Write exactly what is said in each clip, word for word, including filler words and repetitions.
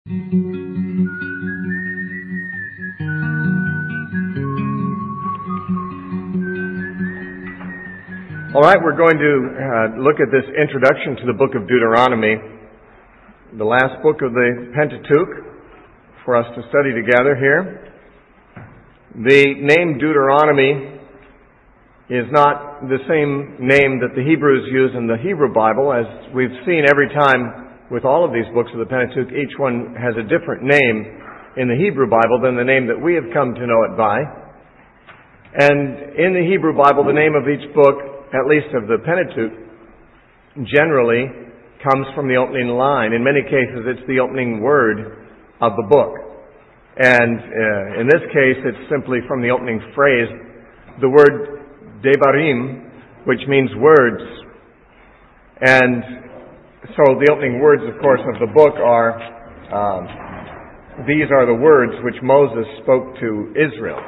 All right, we're going to uh, look at this introduction to the book of Deuteronomy, the last book of the Pentateuch, for us to study together here. The name Deuteronomy is not the same name that the Hebrews use in the Hebrew Bible. As we've seen every time with all of these books of the Pentateuch, each one has a different name in the Hebrew Bible than the name that we have come to know it by. And in the Hebrew Bible, the name of each book, at least of the Pentateuch, generally comes from the opening line. In many cases, it's the opening word of the book. And uh, in this case, it's simply from the opening phrase, the word Devarim, which means words. And so the opening words, of course, of the book are, um, these are the words which Moses spoke to Israel.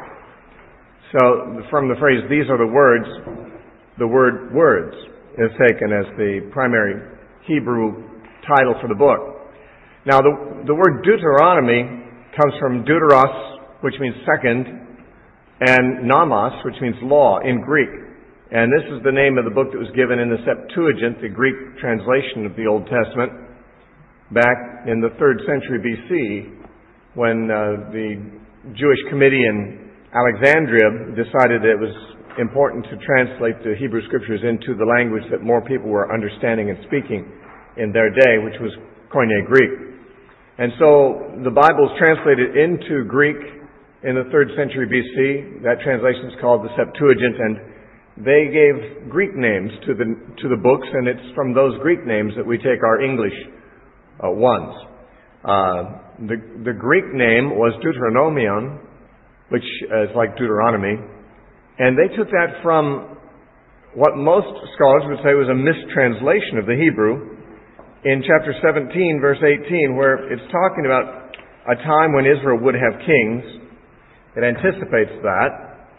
So from the phrase, these are the words, the word words is taken as the primary Hebrew title for the book. Now, the, the word Deuteronomy comes from deuteros, which means second, and nomos, which means law in Greek. And this is the name of the book that was given in the Septuagint, the Greek translation of the Old Testament, back in the third century B C, when uh, the Jewish committee in Alexandria decided that it was important to translate the Hebrew Scriptures into the language that more people were understanding and speaking in their day, which was Koine Greek. And so the Bible is translated into Greek in the third century B C. That translation is called the Septuagint, and they gave Greek names to the to the books, and it's from those Greek names that we take our English uh, ones. Uh, the the Greek name was Deuteronomion, which is like Deuteronomy. And they took that from what most scholars would say was a mistranslation of the Hebrew in chapter seventeen, verse eighteen, where it's talking about a time when Israel would have kings. It anticipates that.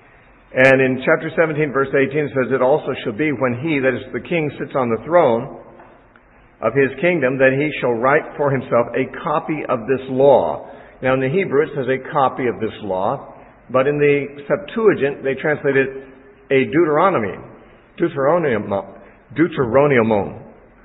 And in chapter seventeen, verse eighteen, it says, "It also shall be when he," that is the king, "sits on the throne of his kingdom, that he shall write for himself a copy of this law." Now in the Hebrew it says a copy of this law. But in the Septuagint, they translated a Deuteronomy, Deuteronomium, Deuteronomium,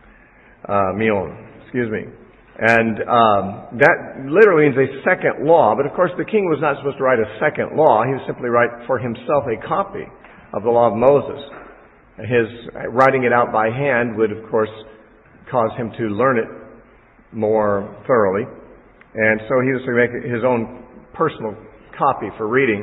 uh, mion, excuse me. And um, that literally means a second law. But of course, the king was not supposed to write a second law. He was simply write for himself a copy of the law of Moses. His writing it out by hand would, of course, cause him to learn it more thoroughly. And so he was to make his own personal copy for reading.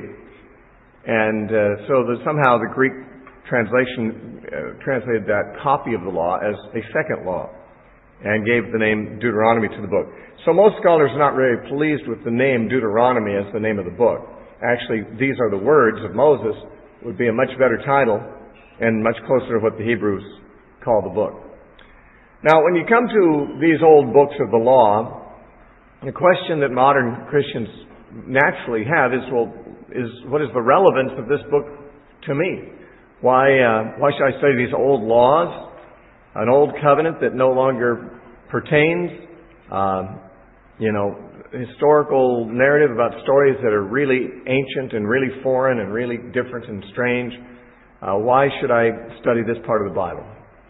And uh, so that somehow the Greek translation uh, translated that copy of the law as a second law and gave the name Deuteronomy to the book. So most scholars are not very pleased with the name Deuteronomy as the name of the book. Actually, these are the words of Moses would be a much better title and much closer to what the Hebrews call the book. Now, when you come to these old books of the law, the question that modern Christians naturally have is, well, is what is the relevance of this book to me? Why, uh, why should I study these old laws, an old covenant that no longer pertains, uh, you know, historical narrative about stories that are really ancient and really foreign and really different and strange? Uh, why should I study this part of the Bible?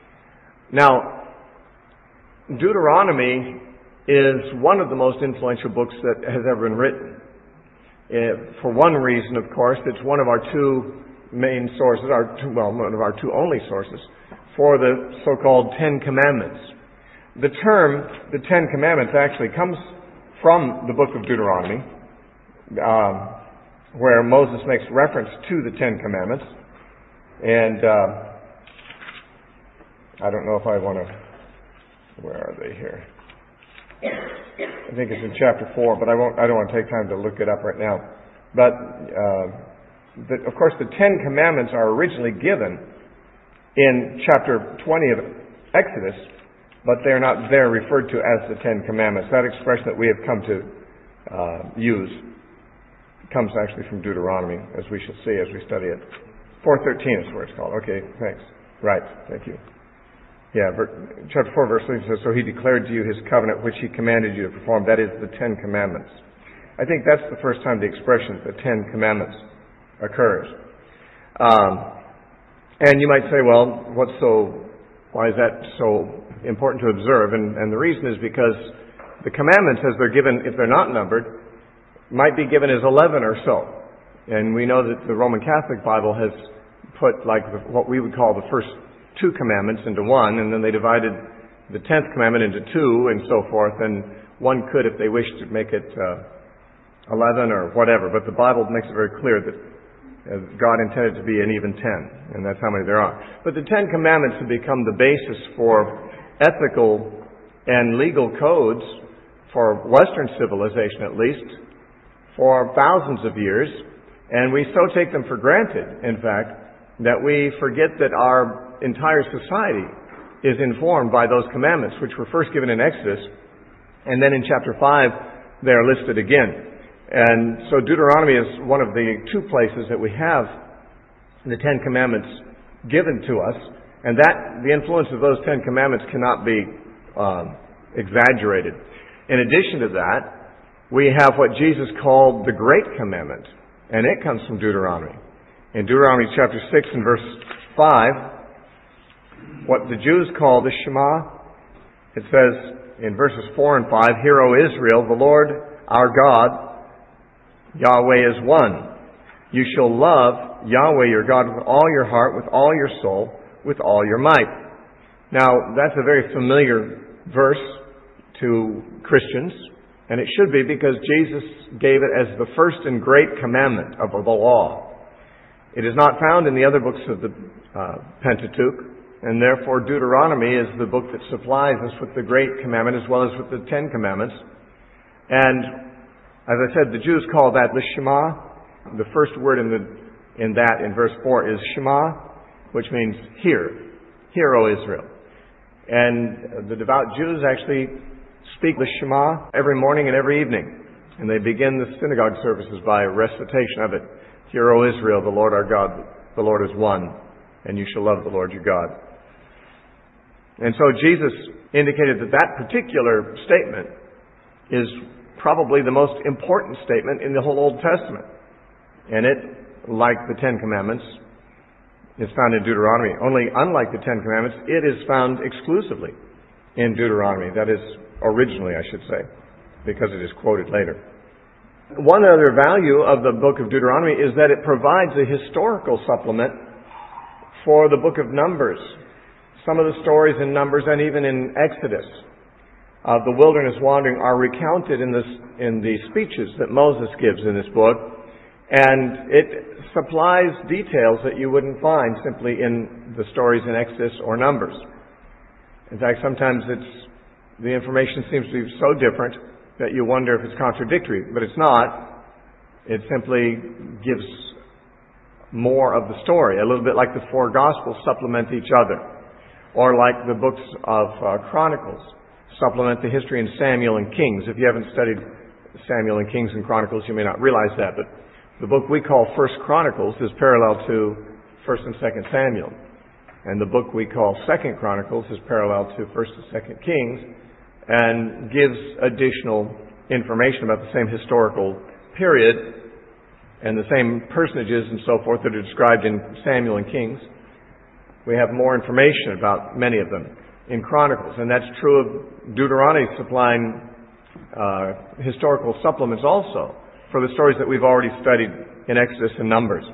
Now, Deuteronomy is one of the most influential books that has ever been written. Uh, for one reason, of course, it's one of our two main sources, our two, well, one of our two only sources, for the so-called Ten Commandments. The term, the Ten Commandments, actually comes from the book of Deuteronomy, uh, where Moses makes reference to the Ten Commandments. And uh, I don't know if I want to, where are they here? I think it's in chapter four, but I won't. I don't want to take time to look it up right now. But uh, the, of course, the Ten Commandments are originally given in chapter twenty of Exodus, but they're not there referred to as the Ten Commandments. That expression that we have come to uh, use comes actually from Deuteronomy, as we shall see as we study it. four thirteen is where it's called. Okay, thanks. Right, thank you. Yeah, ver- chapter four, verse three says, "So he declared to you his covenant, which he commanded you to perform." That is the Ten Commandments. I think that's the first time the expression, the Ten Commandments, occurs. Um, and you might say, well, what's so, why is that so important to observe? And, and the reason is because the commandments, as they're given, if they're not numbered, might be given as eleven or so. And we know that the Roman Catholic Bible has put like the, what we would call the first two commandments into one, and then they divided the tenth commandment into two and so forth, and one could, if they wished, to make it uh, eleven or whatever. But the Bible makes it very clear that uh, God intended to be an even ten, and that's how many there are. But the Ten Commandments have become the basis for ethical and legal codes for Western civilization, at least, for thousands of years, and we so take them for granted, in fact, that we forget that our entire society is informed by those commandments, which were first given in Exodus, and then in chapter five they are listed again. And so Deuteronomy is one of the two places that we have the Ten Commandments given to us, and that the influence of those Ten Commandments cannot be um, exaggerated. In addition to that, we have what Jesus called the Great Commandment, and it comes from Deuteronomy. In Deuteronomy chapter six and verse five, what the Jews call the Shema, it says in verses four and five, "Hear, O Israel, the Lord our God, Yahweh is one. You shall love Yahweh your God with all your heart, with all your soul, with all your might." Now, that's a very familiar verse to Christians, and it should be, because Jesus gave it as the first and great commandment of the law. It is not found in the other books of the uh, Pentateuch, and therefore Deuteronomy is the book that supplies us with the great commandment as well as with the Ten Commandments. And as I said, the Jews call that the Shema. The first word in the in that, in verse four, is Shema, which means hear. Hear, O Israel. And the devout Jews actually speak the Shema every morning and every evening. And they begin the synagogue services by a recitation of it. "Hear, O Israel, the Lord our God, the Lord is one, and you shall love the Lord your God." And so Jesus indicated that that particular statement is probably the most important statement in the whole Old Testament. And it, like the Ten Commandments, is found in Deuteronomy. Only, unlike the Ten Commandments, it is found exclusively in Deuteronomy. That is, originally, I should say, because it is quoted later. One other value of the book of Deuteronomy is that it provides a historical supplement for the book of Numbers. Some of the stories in Numbers and even in Exodus of the wilderness wandering are recounted in this in the speeches that Moses gives in this book, and it supplies details that you wouldn't find simply in the stories in Exodus or Numbers. In fact, sometimes it's the information seems to be so different that you wonder if it's contradictory, but it's not. It simply gives more of the story, a little bit like the four Gospels supplement each other, or like the books of uh, Chronicles supplement the history in Samuel and Kings. If you haven't studied Samuel and Kings and Chronicles, you may not realize that, but the book we call First Chronicles is parallel to First and Second Samuel, and the book we call Second Chronicles is parallel to First and Second Kings, and gives additional information about the same historical period and the same personages and so forth that are described in Samuel and Kings. We have more information about many of them in Chronicles, and that's true of Deuteronomy supplying uh, historical supplements also for the stories that we've already studied in Exodus and Numbers.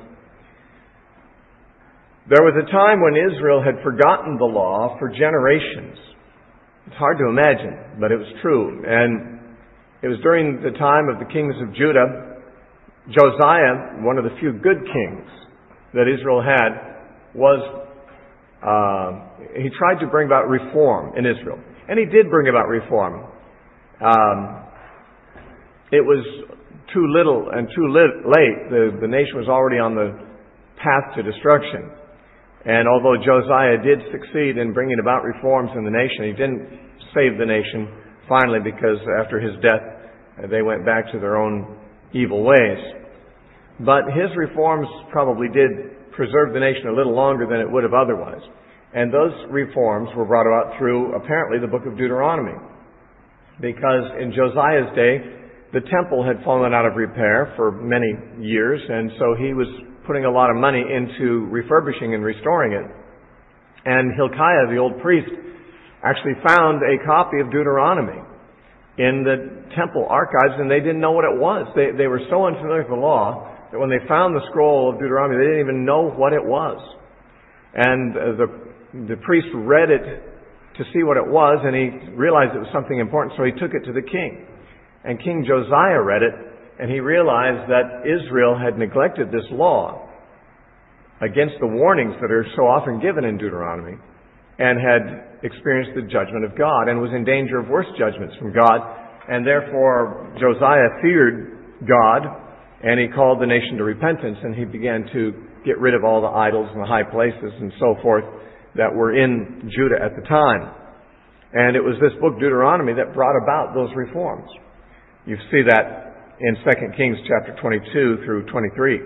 There was a time when Israel had forgotten the law for generations. It's hard to imagine, but it was true. And it was during the time of the kings of Judah. Josiah, one of the few good kings that Israel had, was uh, he tried to bring about reform in Israel. And he did bring about reform. Um, it was too little and too lit- late. The, the nation was already on the path to destruction. And although Josiah did succeed in bringing about reforms in the nation, he didn't save the nation finally, because after his death they went back to their own evil ways. But his reforms probably did preserve the nation a little longer than it would have otherwise. And those reforms were brought about through, apparently, the book of Deuteronomy. Because in Josiah's day, the temple had fallen out of repair for many years, and so he was putting a lot of money into refurbishing and restoring it. And Hilkiah, the old priest, actually found a copy of Deuteronomy in the temple archives, and they didn't know what it was. They, they were so unfamiliar with the law that when they found the scroll of Deuteronomy, they didn't even know what it was. And uh, the, the priest read it to see what it was, and he realized it was something important, so he took it to the king. And King Josiah read it, and he realized that Israel had neglected this law against the warnings that are so often given in Deuteronomy, and had experienced the judgment of God, and was in danger of worse judgments from God. And therefore, Josiah feared God, and he called the nation to repentance, and he began to get rid of all the idols and the high places and so forth that were in Judah at the time. And it was this book, Deuteronomy, that brought about those reforms. You see that in Second Kings chapter twenty-two through twenty-three.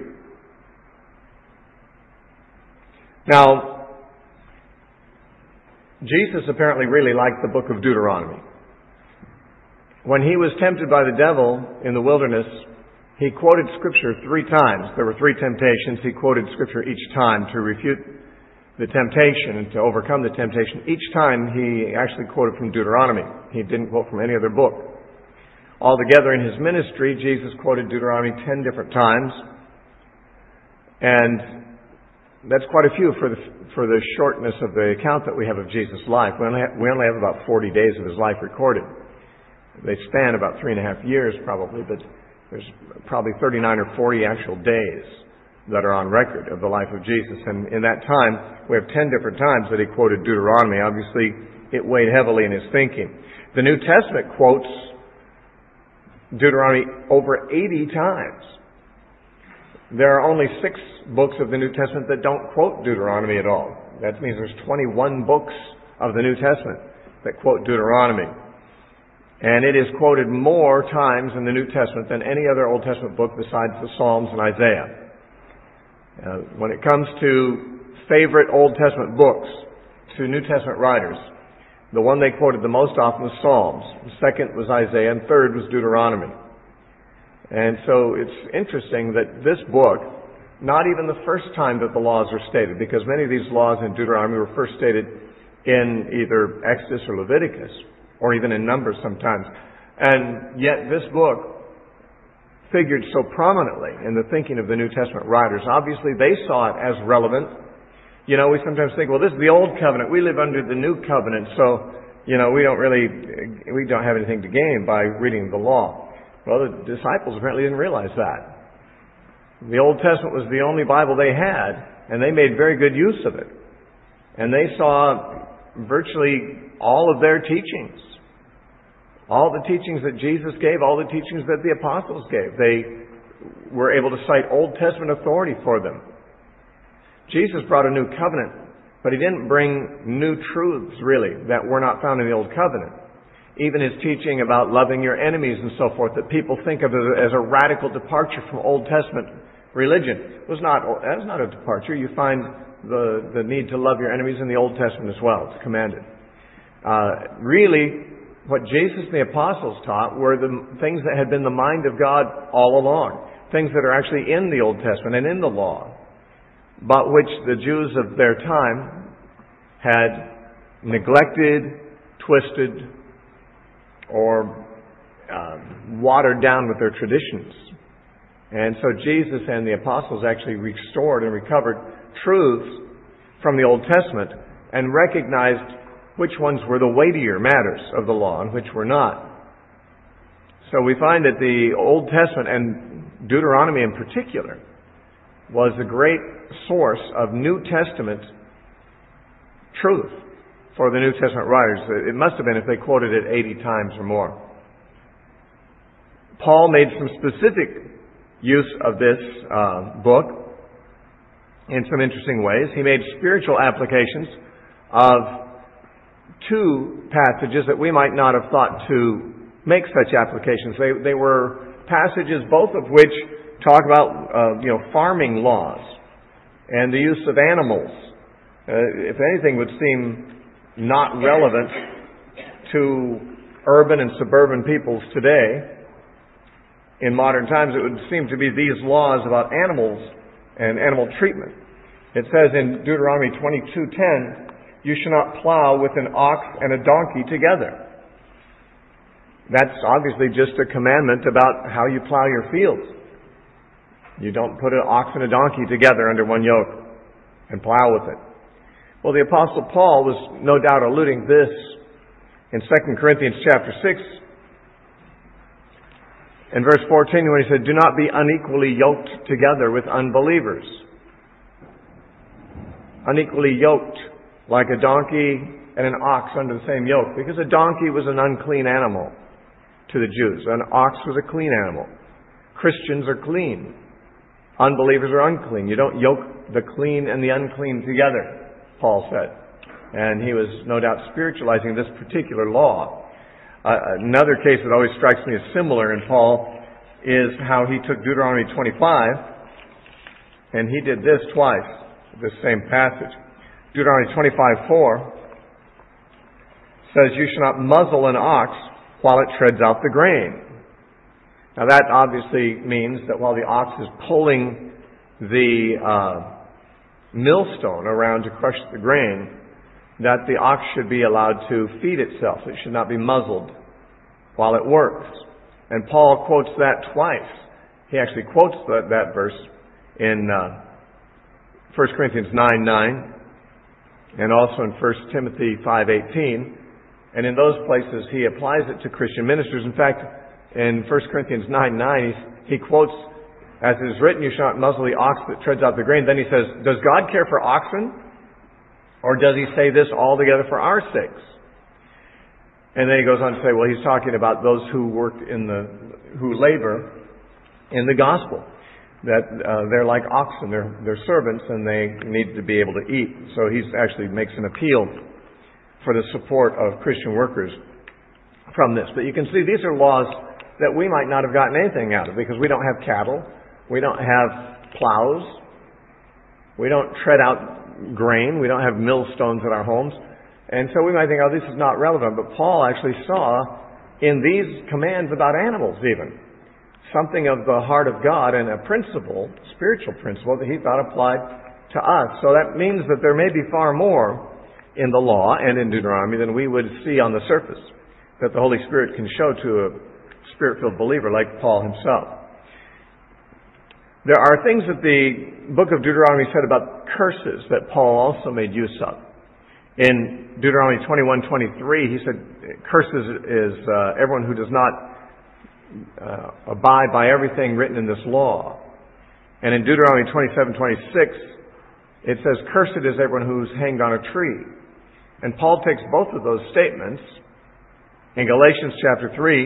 Now, Jesus apparently really liked the book of Deuteronomy. When he was tempted by the devil in the wilderness, he quoted Scripture three times. There were three temptations. He quoted Scripture each time to refute the temptation and to overcome the temptation. Each time he actually quoted from Deuteronomy. He didn't quote from any other book. Altogether in his ministry, Jesus quoted Deuteronomy ten different times. And that's quite a few for the, for the shortness of the account that we have of Jesus' life. We only have, we only have about forty days of his life recorded. They span about three and a half years probably, but there's probably thirty-nine or forty actual days that are on record of the life of Jesus. And in that time, we have ten different times that he quoted Deuteronomy. Obviously, it weighed heavily in his thinking. The New Testament quotes Deuteronomy over eighty times. There are only six books of the New Testament that don't quote Deuteronomy at all. That means there's twenty-one books of the New Testament that quote Deuteronomy. And it is quoted more times in the New Testament than any other Old Testament book besides the Psalms and Isaiah. Uh, when it comes to favorite Old Testament books to New Testament writers, the one they quoted the most often was Psalms. The second was Isaiah, and third was Deuteronomy. And so it's interesting that this book, not even the first time that the laws were stated, because many of these laws in Deuteronomy were first stated in either Exodus or Leviticus, or even in Numbers sometimes. And yet this book figured so prominently in the thinking of the New Testament writers. Obviously, they saw it as relevant. You know, we sometimes think, well, this is the Old Covenant. We live under the New Covenant, so, you know, we don't really, we don't have anything to gain by reading the law. Well, the disciples apparently didn't realize that. The Old Testament was the only Bible they had, and they made very good use of it. And they saw virtually all of their teachings. All the teachings that Jesus gave, all the teachings that the apostles gave. They were able to cite Old Testament authority for them. Jesus brought a new covenant, but he didn't bring new truths, really, that were not found in the Old Covenant. Even his teaching about loving your enemies and so forth, that people think of as a radical departure from Old Testament religion, was not, that was not a departure. You find the, the need to love your enemies in the Old Testament as well. It's commanded. Uh, really, what Jesus and the apostles taught were the things that had been the mind of God all along. Things that are actually in the Old Testament and in the law, but which the Jews of their time had neglected, twisted, or uh, watered down with their traditions. And so Jesus and the apostles actually restored and recovered truths from the Old Testament and recognized which ones were the weightier matters of the law and which were not. So we find that the Old Testament, and Deuteronomy in particular, was a great source of New Testament truth for the New Testament writers. It must have been if they quoted it eighty times or more. Paul made some specific use of this uh, book in some interesting ways. He made spiritual applications of two passages that we might not have thought to make such applications. They, they were passages both of which talk about uh, you know farming laws and the use of animals uh, if anything, would seem not relevant to urban and suburban peoples today. In modern times, it would seem to be these laws about animals and animal treatment. It says in Deuteronomy twenty-two ten, you shall not plow with an ox and a donkey together. That's obviously just a commandment about how you plow your fields. You don't put an ox and a donkey together under one yoke and plow with it. Well, the Apostle Paul was no doubt alluding this in Second Corinthians chapter six, in verse fourteen, when he said, do not be unequally yoked together with unbelievers. Unequally yoked, like a donkey and an ox under the same yoke, because a donkey was an unclean animal to the Jews. An ox was a clean animal. Christians are clean. Unbelievers are unclean. You don't yoke the clean and the unclean together, Paul said. And he was no doubt spiritualizing this particular law. Uh, another case that always strikes me as similar in Paul is how he took Deuteronomy twenty-five, and he did this twice, this same passage. Deuteronomy twenty-five four says, you shall not muzzle an ox while it treads out the grain. Now that obviously means that while the ox is pulling the uh, millstone around to crush the grain, that the ox should be allowed to feed itself. It should not be muzzled while it works. And Paul quotes that twice. He actually quotes that, that verse in uh, First Corinthians nine nine and also in First Timothy five eighteen. And in those places he applies it to Christian ministers. In fact, in First Corinthians nine nine, he, he quotes, as it is written, you shall not muzzle the ox that treads out the grain. Then he says, does God care for oxen? Or does he say this altogether for our sakes? And then he goes on to say, well, he's talking about those who work in the, who labor in the gospel. That uh, they're like oxen, they're, they're servants, and they need to be able to eat. So he actually makes an appeal for the support of Christian workers from this. But you can see these are laws that we might not have gotten anything out of, because we don't have cattle, we don't have plows, we don't tread out grain, we don't have millstones in our homes, and so we might think, oh, this is not relevant. But Paul actually saw in these commands about animals even something of the heart of God and a principle, spiritual principle, that he thought applied to us. So that means that there may be far more in the law and in Deuteronomy than we would see on the surface, that the Holy Spirit can show to a Spirit-filled believer like Paul himself. There are things that the book of Deuteronomy said about curses that Paul also made use of. In Deuteronomy twenty-one twenty-three, he said, curses is uh, everyone who does not uh, abide by everything written in this law. And in Deuteronomy twenty-seven twenty-six, it says, cursed is everyone who's hanged on a tree. And Paul takes both of those statements in Galatians chapter three,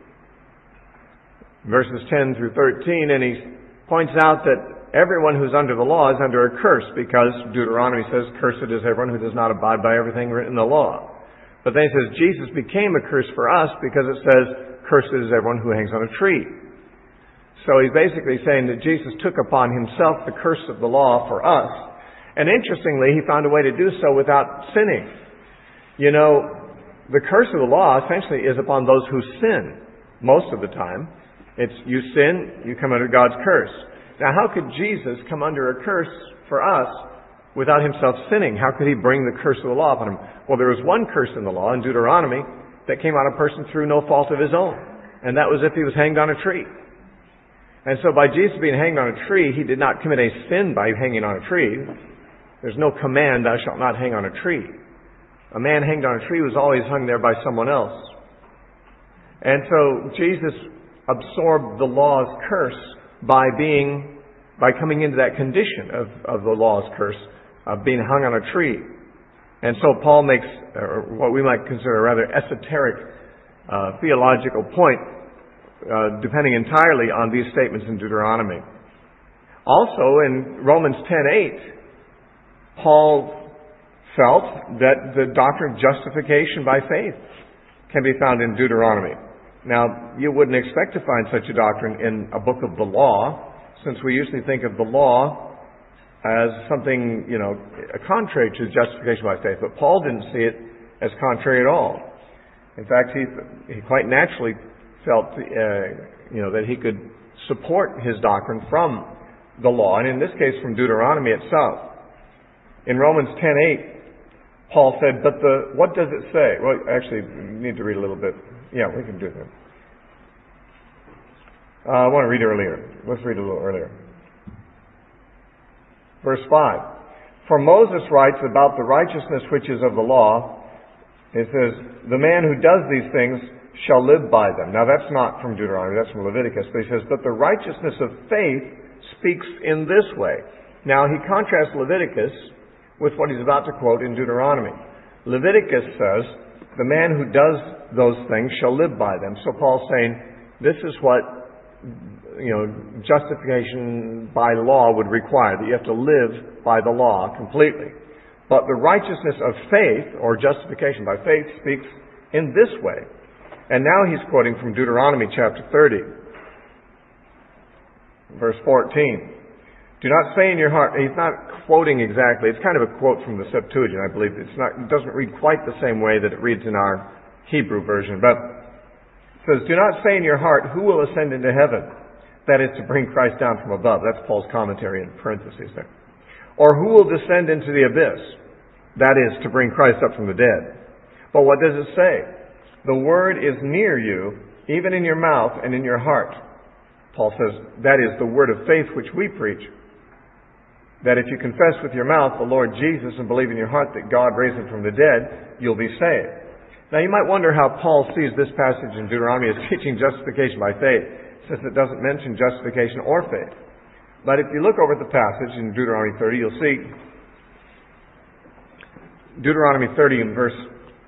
verses ten through thirteen, and he points out that everyone who's under the law is under a curse, because Deuteronomy says, cursed is everyone who does not abide by everything written in the law. But then he says, Jesus became a curse for us, because it says, cursed is everyone who hangs on a tree. So he's basically saying that Jesus took upon himself the curse of the law for us. And interestingly, he found a way to do so without sinning. You know, the curse of the law essentially is upon those who sin most of the time. It's you sin, you come under God's curse. Now, how could Jesus come under a curse for us without himself sinning? How could he bring the curse of the law upon him? Well, there was one curse in the law, in Deuteronomy, that came on a person through no fault of his own. And that was if he was hanged on a tree. And so by Jesus being hanged on a tree, he did not commit a sin by hanging on a tree. There's no command, thou shalt not hang on a tree. A man hanged on a tree was always hung there by someone else. And so Jesus absorbed the law's curse by being, by coming into that condition of, of the law's curse, of being hung on a tree. And so Paul makes uh, what we might consider a rather esoteric uh, theological point, uh, depending entirely on these statements in Deuteronomy. Also, in Romans ten eight, Paul felt that the doctrine of justification by faith can be found in Deuteronomy. Now, you wouldn't expect to find such a doctrine in a book of the law, since we usually think of the law as something, you know, contrary to justification by faith. But Paul didn't see it as contrary at all. In fact, he, he quite naturally felt, uh, you know, that he could support his doctrine from the law, and in this case from Deuteronomy itself. In Romans ten eight, Paul said, but the, what does it say? Well, actually, we need to read a little bit. Yeah, we can do that. Uh, I want to read earlier. Let's read a little earlier. Verse five. For Moses writes about the righteousness which is of the law. It says, the man who does these things shall live by them. Now that's not from Deuteronomy, that's from Leviticus. But he says, but the righteousness of faith speaks in this way. Now he contrasts Leviticus with what he's about to quote in Deuteronomy. Leviticus says, the man who does those things shall live by them. So Paul's saying, this is what, you know, justification by law would require, that you have to live by the law completely. But the righteousness of faith, or justification by faith, speaks in this way. And now he's quoting from Deuteronomy chapter thirty, verse fourteen. Do not say in your heart, he's not quoting exactly, it's kind of a quote from the Septuagint, I believe. It's not, it doesn't read quite the same way that it reads in our Hebrew version, but it says, do not say in your heart, who will ascend into heaven? That is to bring Christ down from above. That's Paul's commentary in parentheses there. Or who will descend into the abyss? That is to bring Christ up from the dead. But what does it say? The word is near you, even in your mouth and in your heart. Paul says, that is the word of faith which we preach. That if you confess with your mouth the Lord Jesus and believe in your heart that God raised him from the dead, you'll be saved. Now you might wonder how Paul sees this passage in Deuteronomy as teaching justification by faith, since it doesn't mention justification or faith. But if you look over at the passage in Deuteronomy thirty, you'll see Deuteronomy thirty in verse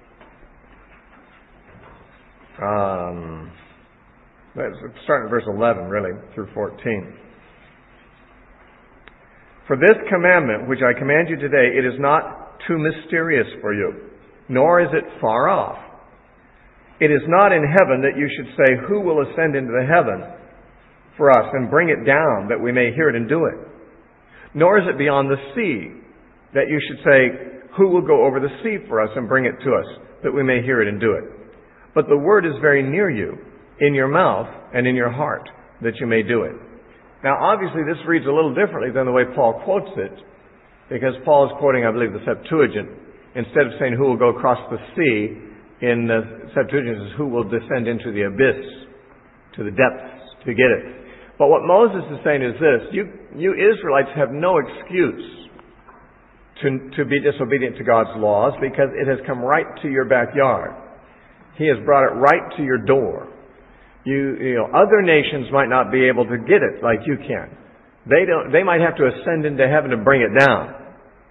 Um, let's start in verse eleven, really, through fourteen. For this commandment, which I command you today, it is not too mysterious for you, nor is it far off. It is not in heaven that you should say, who will ascend into the heaven for us and bring it down that we may hear it and do it? Nor is it beyond the sea that you should say, who will go over the sea for us and bring it to us that we may hear it and do it? But the word is very near you, in your mouth and in your heart, that you may do it. Now, obviously, this reads a little differently than the way Paul quotes it, because Paul is quoting, I believe, the Septuagint. Instead of saying who will go across the sea, in the Septuagint it says who will descend into the abyss, to the depths, to get it. But what Moses is saying is this, you, you Israelites have no excuse to, to be disobedient to God's laws, because it has come right to your backyard. He has brought it right to your door. You, you know, other nations might not be able to get it like you can. They don't, they might have to ascend into heaven to bring it down.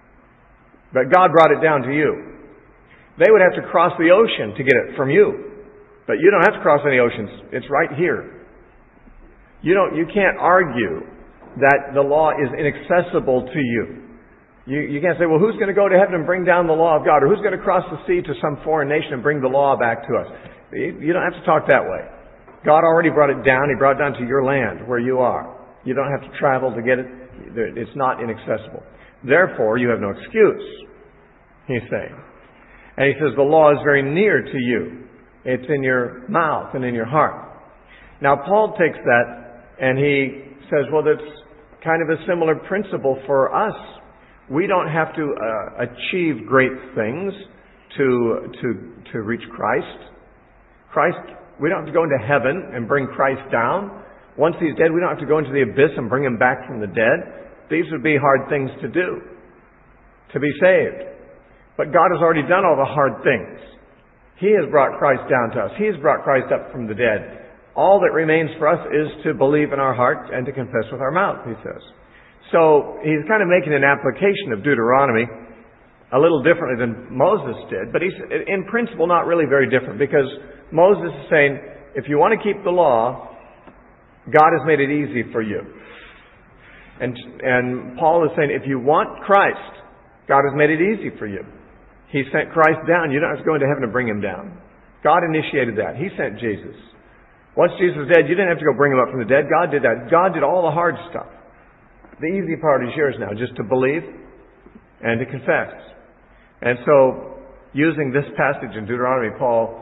But God brought it down to you. They would have to cross the ocean to get it from you. But you don't have to cross any oceans. It's right here. You don't, you can't argue that the law is inaccessible to you. You, you can't say, well, who's going to go to heaven and bring down the law of God? Or who's going to cross the sea to some foreign nation and bring the law back to us? You, you don't have to talk that way. God already brought it down. He brought it down to your land where you are. You don't have to travel to get it. It's not inaccessible. Therefore, you have no excuse, he's saying. And he says the law is very near to you. It's in your mouth and in your heart. Now, Paul takes that and he says, well, that's kind of a similar principle for us. We don't have to uh, achieve great things to, to, to reach Christ. Christ, we don't have to go into heaven and bring Christ down. Once he's dead, we don't have to go into the abyss and bring him back from the dead. These would be hard things to do, to be saved. But God has already done all the hard things. He has brought Christ down to us. He has brought Christ up from the dead. All that remains for us is to believe in our heart and to confess with our mouth, he says. So he's kind of making an application of Deuteronomy a little differently than Moses did, but he's in principle not really very different, because Moses is saying, if you want to keep the law, God has made it easy for you. And, and Paul is saying, if you want Christ, God has made it easy for you. He sent Christ down. You don't have to go into heaven to bring him down. God initiated that. He sent Jesus. Once Jesus was dead, you didn't have to go bring him up from the dead. God did that. God did all the hard stuff. the easy part is yours now, just to believe and to confess. And so, using this passage in Deuteronomy, Paul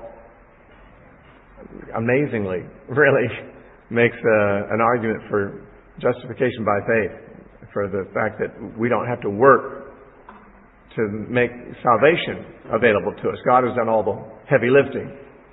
amazingly really makes a, an argument for justification by faith, for the fact that we don't have to work to make salvation available to us. God has done all the heavy lifting.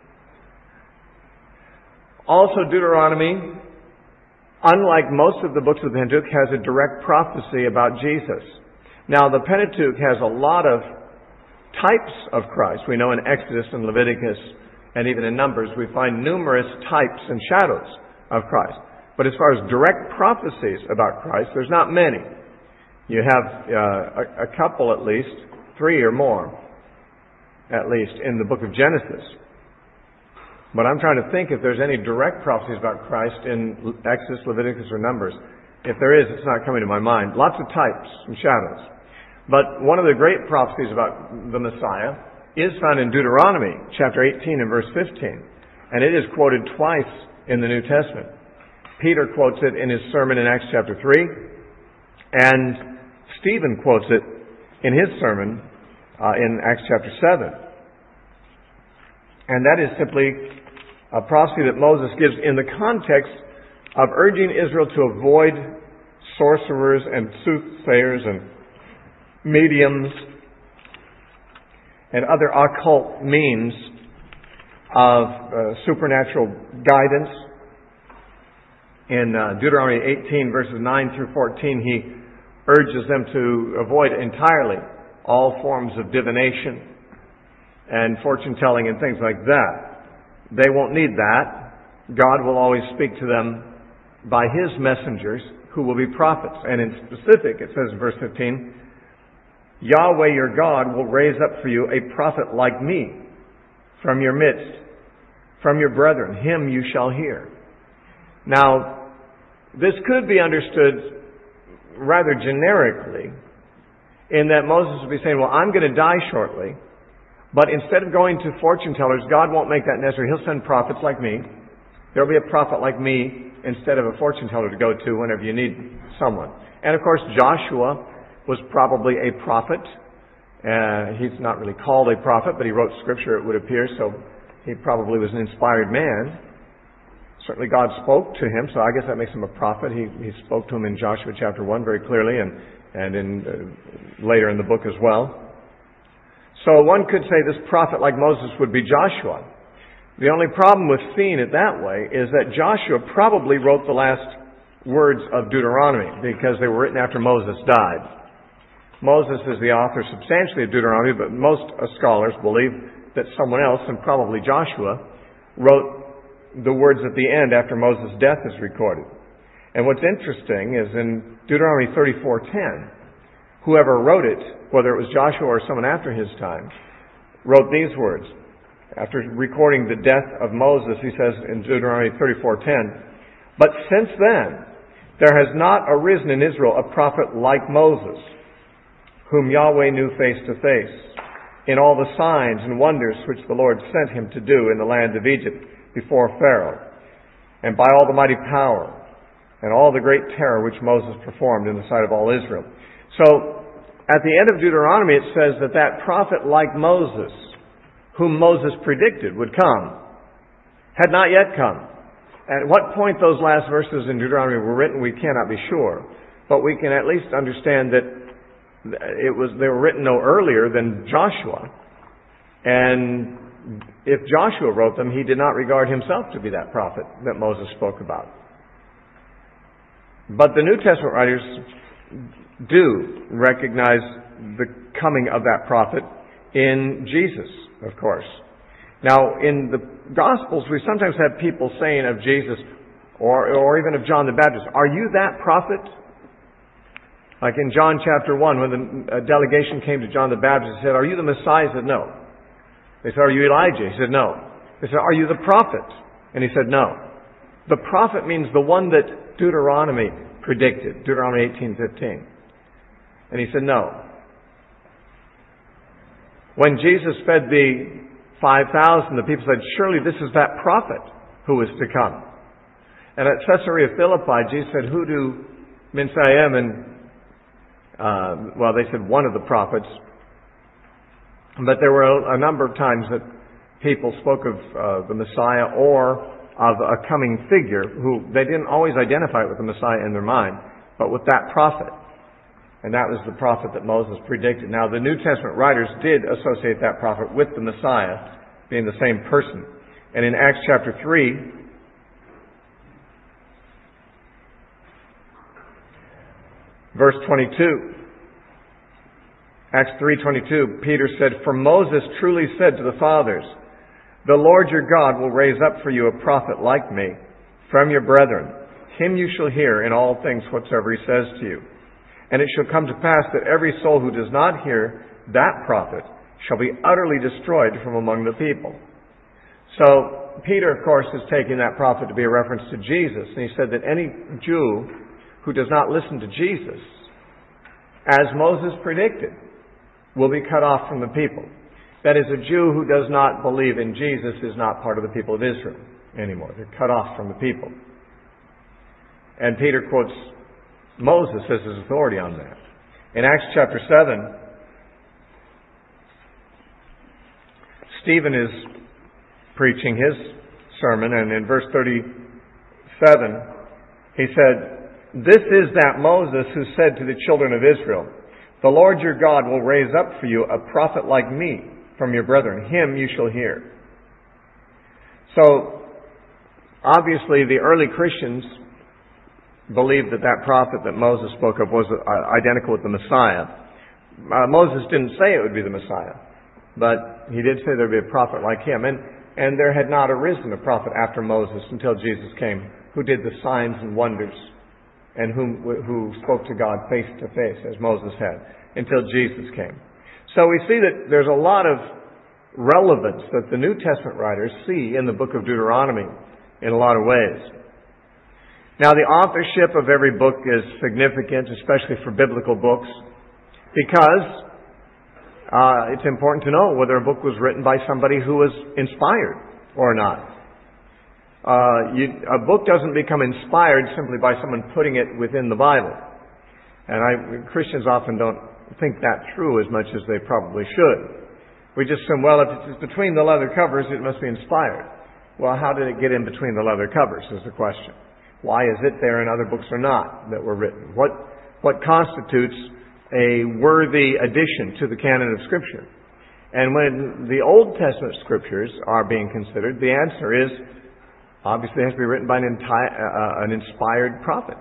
Also, Deuteronomy, unlike most of the books of the Pentateuch, has a direct prophecy about Jesus. Now, the Pentateuch has a lot of types of Christ. We know in Exodus and Leviticus and even in Numbers, we find numerous types and shadows of Christ. But as far as direct prophecies about Christ, there's not many. You have uh, a, a couple at least, three or more, at least, in the book of Genesis. But I'm trying to think if there's any direct prophecies about Christ in Exodus, Leviticus, or Numbers. If there is, it's not coming to my mind. Lots of types and shadows. But one of the great prophecies about the Messiah is found in Deuteronomy chapter eighteen and verse fifteen. And it is quoted twice in the New Testament. Peter quotes it in his sermon in Acts chapter three. And Stephen quotes it in his sermon uh, in Acts chapter seven. And that is simply a prophecy that Moses gives in the context of urging Israel to avoid sorcerers and soothsayers and mediums and other occult means of uh, supernatural guidance. In uh, Deuteronomy eighteen, verses nine through fourteen, he urges them to avoid entirely all forms of divination and fortune-telling and things like that. They won't need that. God will always speak to them by His messengers, who will be prophets. And in specific, it says in verse fifteen, Yahweh your God will raise up for you a prophet like me from your midst, from your brethren. Him you shall hear. Now, this could be understood rather generically, in that Moses would be saying, well, I'm going to die shortly, but instead of going to fortune tellers, God won't make that necessary. He'll send prophets like me. There'll be a prophet like me instead of a fortune teller to go to whenever you need someone. And of course, Joshua was probably a prophet. Uh, he's not really called a prophet, but he wrote scripture, it would appear, so he probably was an inspired man. Certainly God spoke to him, so I guess that makes him a prophet. He, he spoke to him in Joshua chapter one very clearly, and, and in, uh, later in the book as well. So one could say this prophet like Moses would be Joshua. The only problem with seeing it that way is that Joshua probably wrote the last words of Deuteronomy because they were written after Moses died. Moses is the author substantially of Deuteronomy, but most scholars believe that someone else, and probably Joshua, wrote the words at the end after Moses' death is recorded. And what's interesting is in Deuteronomy thirty-four ten, whoever wrote it, whether it was Joshua or someone after his time, wrote these words. After recording the death of Moses, he says in Deuteronomy thirty-four ten, but since then, there has not arisen in Israel a prophet like Moses, whom Yahweh knew face to face, in all the signs and wonders which the Lord sent him to do in the land of Egypt before Pharaoh, and by all the mighty power, and all the great terror which Moses performed in the sight of all Israel. So, at the end of Deuteronomy, it says that that prophet like Moses, whom Moses predicted would come, had not yet come. At what point those last verses in Deuteronomy were written, we cannot be sure. But we can at least understand that it was they were written no earlier than Joshua. And if Joshua wrote them, he did not regard himself to be that prophet that Moses spoke about. But the New Testament writers do recognize the coming of that prophet in Jesus, of course. Now, in the Gospels, we sometimes have people saying of Jesus, or, or even of John the Baptist, are you that prophet? Like in John chapter one, when the delegation came to John the Baptist, he said, are you the Messiah? He said, no. They said, are you Elijah? He said, no. They said, are you the prophet? And he said, no. The prophet means the one that Deuteronomy predicted, Deuteronomy eighteen fifteen. And he said, no. When Jesus fed the five thousand, the people said, surely this is that prophet who is to come. And at Caesarea Philippi, Jesus said, who do Minsayim, and, uh, well, they said one of the prophets, but there were a, a number of times that people spoke of uh, the Messiah or of a coming figure who they didn't always identify with the Messiah in their mind, but with that prophet. And that was the prophet that Moses predicted. Now, the New Testament writers did associate that prophet with the Messiah, being the same person. And in Acts chapter three, verse twenty-two, Acts three twenty-two, Peter said, "For Moses truly said to the fathers, 'The Lord your God will raise up for you a prophet like me from your brethren. Him you shall hear in all things whatsoever he says to you. And it shall come to pass that every soul who does not hear that prophet shall be utterly destroyed from among the people.'" So Peter, of course, is taking that prophet to be a reference to Jesus. And he said that any Jew who does not listen to Jesus, as Moses predicted, will be cut off from the people. That is, a Jew who does not believe in Jesus is not part of the people of Israel anymore. They're cut off from the people. And Peter quotes Moses as his authority on that. In Acts chapter seven, Stephen is preaching his sermon, and in verse thirty-seven, he said, "This is that Moses who said to the children of Israel, 'The Lord your God will raise up for you a prophet like me from your brethren. Him you shall hear.'" So, obviously, the early Christians believed that that prophet that Moses spoke of was identical with the Messiah. Uh, Moses didn't say it would be the Messiah, but he did say there would be a prophet like him. And, and there had not arisen a prophet after Moses until Jesus came, who did the signs and wonders and whom, who spoke to God face to face, as Moses had, until Jesus came. So we see that there's a lot of relevance that the New Testament writers see in the book of Deuteronomy in a lot of ways. Now, the authorship of every book is significant, especially for biblical books, because uh, it's important to know whether a book was written by somebody who was inspired or not. Uh, you, a book doesn't become inspired simply by someone putting it within the Bible. And I, Christians often don't think that through as much as they probably should. We just assume, well, if it's between the leather covers, it must be inspired. Well, how did it get in between the leather covers is the question. Why is it there and other books are not that were written? What, what constitutes a worthy addition to the canon of Scripture? And when the Old Testament Scriptures are being considered, the answer is, obviously, it has to be written by an, entire, uh, an inspired prophet.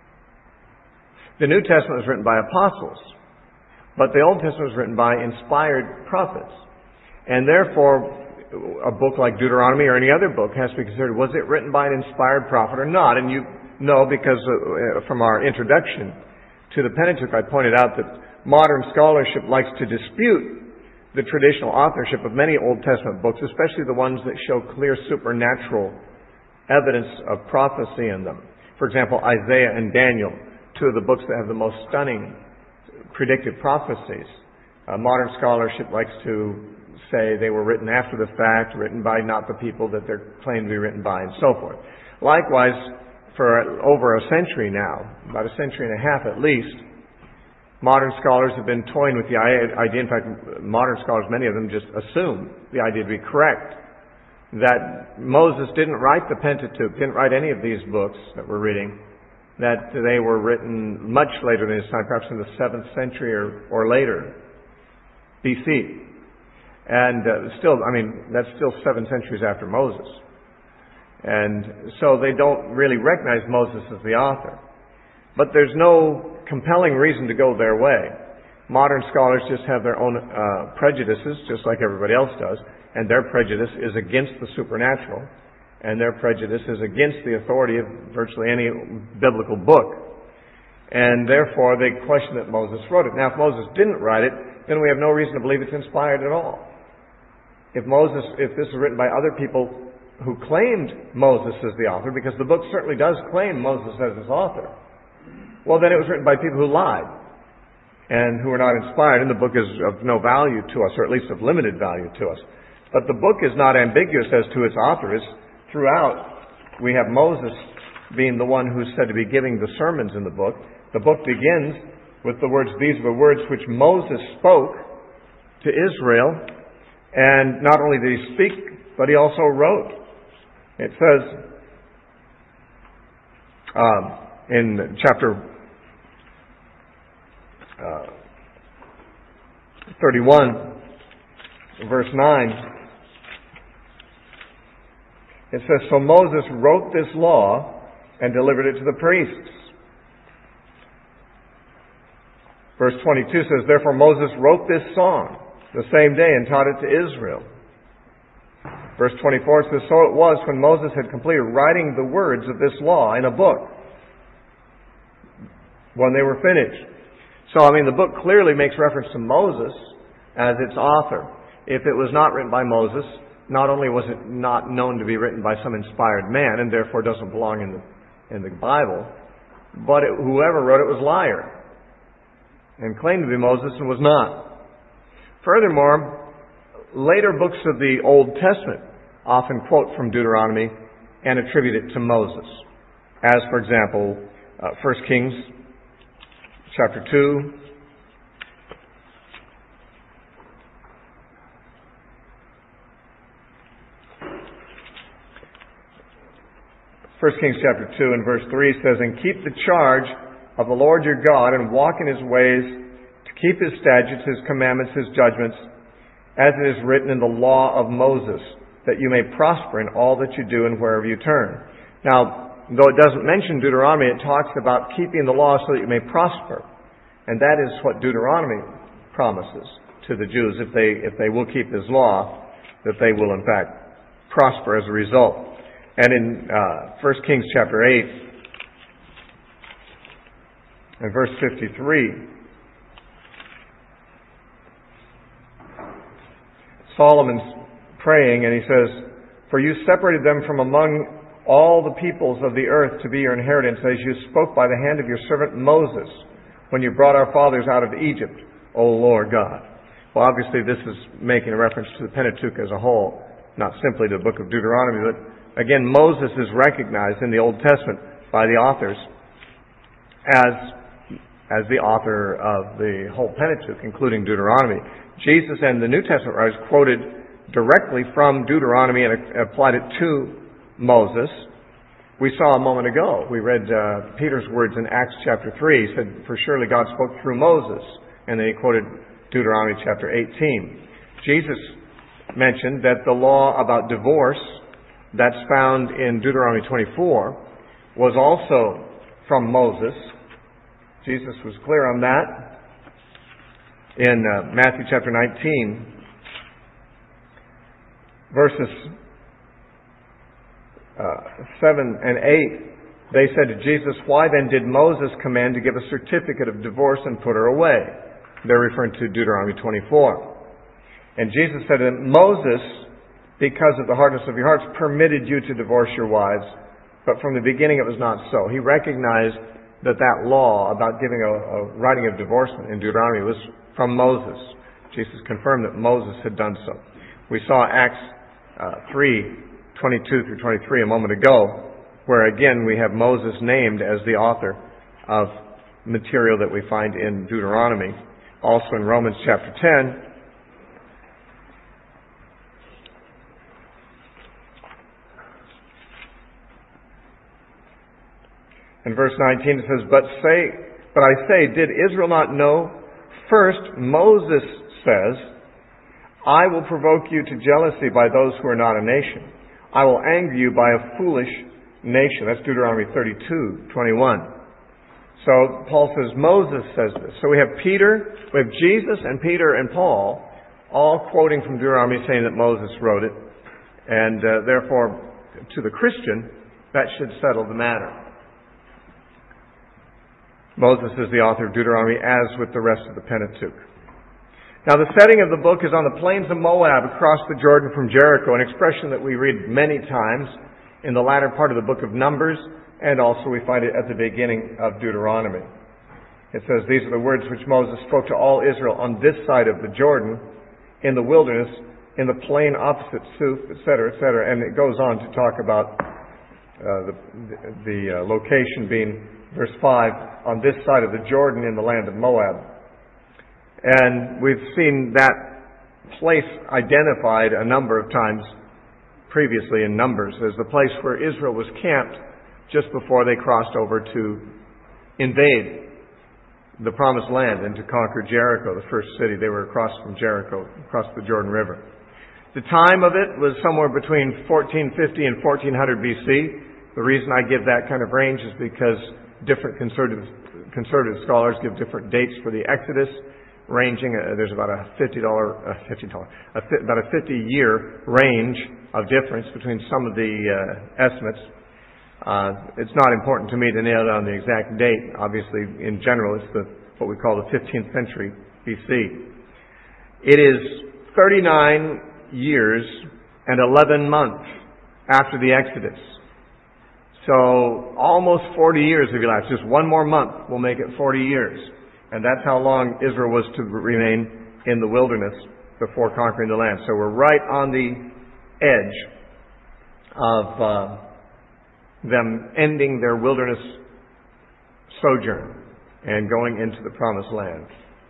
The New Testament was written by apostles, but the Old Testament was written by inspired prophets. And therefore, a book like Deuteronomy or any other book has to be considered, was it written by an inspired prophet or not? And you know, because uh, from our introduction to the Pentateuch, I pointed out that modern scholarship likes to dispute the traditional authorship of many Old Testament books, especially the ones that show clear supernatural evidence of prophecy in them. For example, Isaiah and Daniel, two of the books that have the most stunning predictive prophecies. Uh, modern scholarship likes to say they were written after the fact, written by not the people that they're claimed to be written by, and so forth. Likewise, for over a century now, about a century and a half at least, modern scholars have been toying with the idea, in fact, modern scholars, many of them just assume the idea to be correct, that Moses didn't write the Pentateuch, didn't write any of these books that we're reading, that they were written much later than his time, perhaps in the seventh century or, or later, B C. And uh, still, I mean, that's still seven centuries after Moses. And so they don't really recognize Moses as the author. But there's no compelling reason to go their way. Modern scholars just have their own uh, prejudices, just like everybody else does. And their prejudice is against the supernatural. And their prejudice is against the authority of virtually any biblical book. And therefore, they question that Moses wrote it. Now, if Moses didn't write it, then we have no reason to believe it's inspired at all. If Moses, if this is written by other people who claimed Moses as the author, because the book certainly does claim Moses as its author, well, then it was written by people who lied and who were not inspired, and the book is of no value to us, or at least of limited value to us. But the book is not ambiguous as to its author. It's throughout, we have Moses being the one who's said to be giving the sermons in the book, The book begins with the words, "These are the words which Moses spoke to Israel." And not only did he speak, but he also wrote. It says um, in chapter uh, thirty-one, verse nine, it says, "So Moses wrote this law and delivered it to the priests." Verse twenty-two says, "Therefore Moses wrote this song the same day and taught it to Israel." Verse twenty-four says, "So it was when Moses had completed writing the words of this law in a book, when they were finished." So, I mean, the book clearly makes reference to Moses as its author. If it was not written by Moses, not only was it not known to be written by some inspired man, and therefore doesn't belong in the in the Bible, but it, whoever wrote it was a liar and claimed to be Moses and was not. Furthermore, later books of the Old Testament often quote from Deuteronomy and attribute it to Moses. As, for example, uh, First Kings chapter two, First Kings chapter two and verse three says, "And keep the charge of the Lord your God, and walk in His ways, to keep His statutes, His commandments, His judgments, as it is written in the law of Moses, that you may prosper in all that you do and wherever you turn." Now, though it doesn't mention Deuteronomy, it talks about keeping the law so that you may prosper. And that is what Deuteronomy promises to the Jews. If they, if they will keep His law, that they will in fact prosper as a result. And in uh, First Kings chapter eight, in verse fifty-three, Solomon's praying and he says, "For you separated them from among all the peoples of the earth to be your inheritance, as you spoke by the hand of your servant Moses, when you brought our fathers out of Egypt, O Lord God." Well, obviously this is making a reference to the Pentateuch as a whole, not simply to the book of Deuteronomy, but again, Moses is recognized in the Old Testament by the authors as as the author of the whole Pentateuch, including Deuteronomy. Jesus and the New Testament writers quoted directly from Deuteronomy and applied it to Moses. We saw a moment ago, we read uh, Peter's words in Acts chapter three. He said, "For surely God spoke through Moses." And then he quoted Deuteronomy chapter eighteen. Jesus mentioned that the law about divorce that's found in Deuteronomy twenty-four was also from Moses. Jesus was clear on that. In uh, Matthew chapter nineteen, verses uh, seven and eight, they said to Jesus, "Why then did Moses command to give a certificate of divorce and put her away?" They're referring to Deuteronomy twenty-four. And Jesus said to them, "Moses, because of the hardness of your hearts, permitted you to divorce your wives, but from the beginning it was not so." He recognized that that law about giving a, a writing of divorcement in Deuteronomy was from Moses. Jesus confirmed that Moses had done so. We saw Acts uh, three, twenty-two through twenty-three a moment ago, where again we have Moses named as the author of material that we find in Deuteronomy. Also in Romans chapter ten, in verse nineteen it says, "But say, but I say, did Israel not know? First, Moses says, I will provoke you to jealousy by those who are not a nation. I will anger you by a foolish nation." That's Deuteronomy thirty-two, twenty-one. So Paul says Moses says this. So we have Peter, we have Jesus and Peter and Paul all quoting from Deuteronomy saying that Moses wrote it. And uh, therefore, to the Christian, that should settle the matter. Moses is the author of Deuteronomy, as with the rest of the Pentateuch. Now, the setting of the book is on the plains of Moab across the Jordan from Jericho, an expression that we read many times in the latter part of the book of Numbers, and also we find it at the beginning of Deuteronomy. It says, "These are the words which Moses spoke to all Israel on this side of the Jordan, in the wilderness, in the plain opposite Suph," et cetera, et cetera. And it goes on to talk about uh, the, the uh, location being verse five, on this side of the Jordan in the land of Moab. And we've seen that place identified a number of times previously in Numbers as the place where Israel was camped just before they crossed over to invade the Promised Land and to conquer Jericho, the first city. They were across from Jericho, across the Jordan River. The time of it was somewhere between fourteen fifty and fourteen hundred B C. The reason I give that kind of range is because different conservative, conservative scholars give different dates for the Exodus, ranging, uh, there's about a fifty dollars, uh, fifty dollars, a, about a fifty-year range of difference between some of the uh, estimates. Uh, it's not important to me to nail down the exact date. Obviously, in general, it's the what we call the fifteenth century B C. It is thirty-nine years and eleven months after the Exodus. So almost forty years have elapsed. Just one more month will make it forty years. And that's how long Israel was to remain in the wilderness before conquering the land. So we're right on the edge of uh, them ending their wilderness sojourn and going into the Promised Land.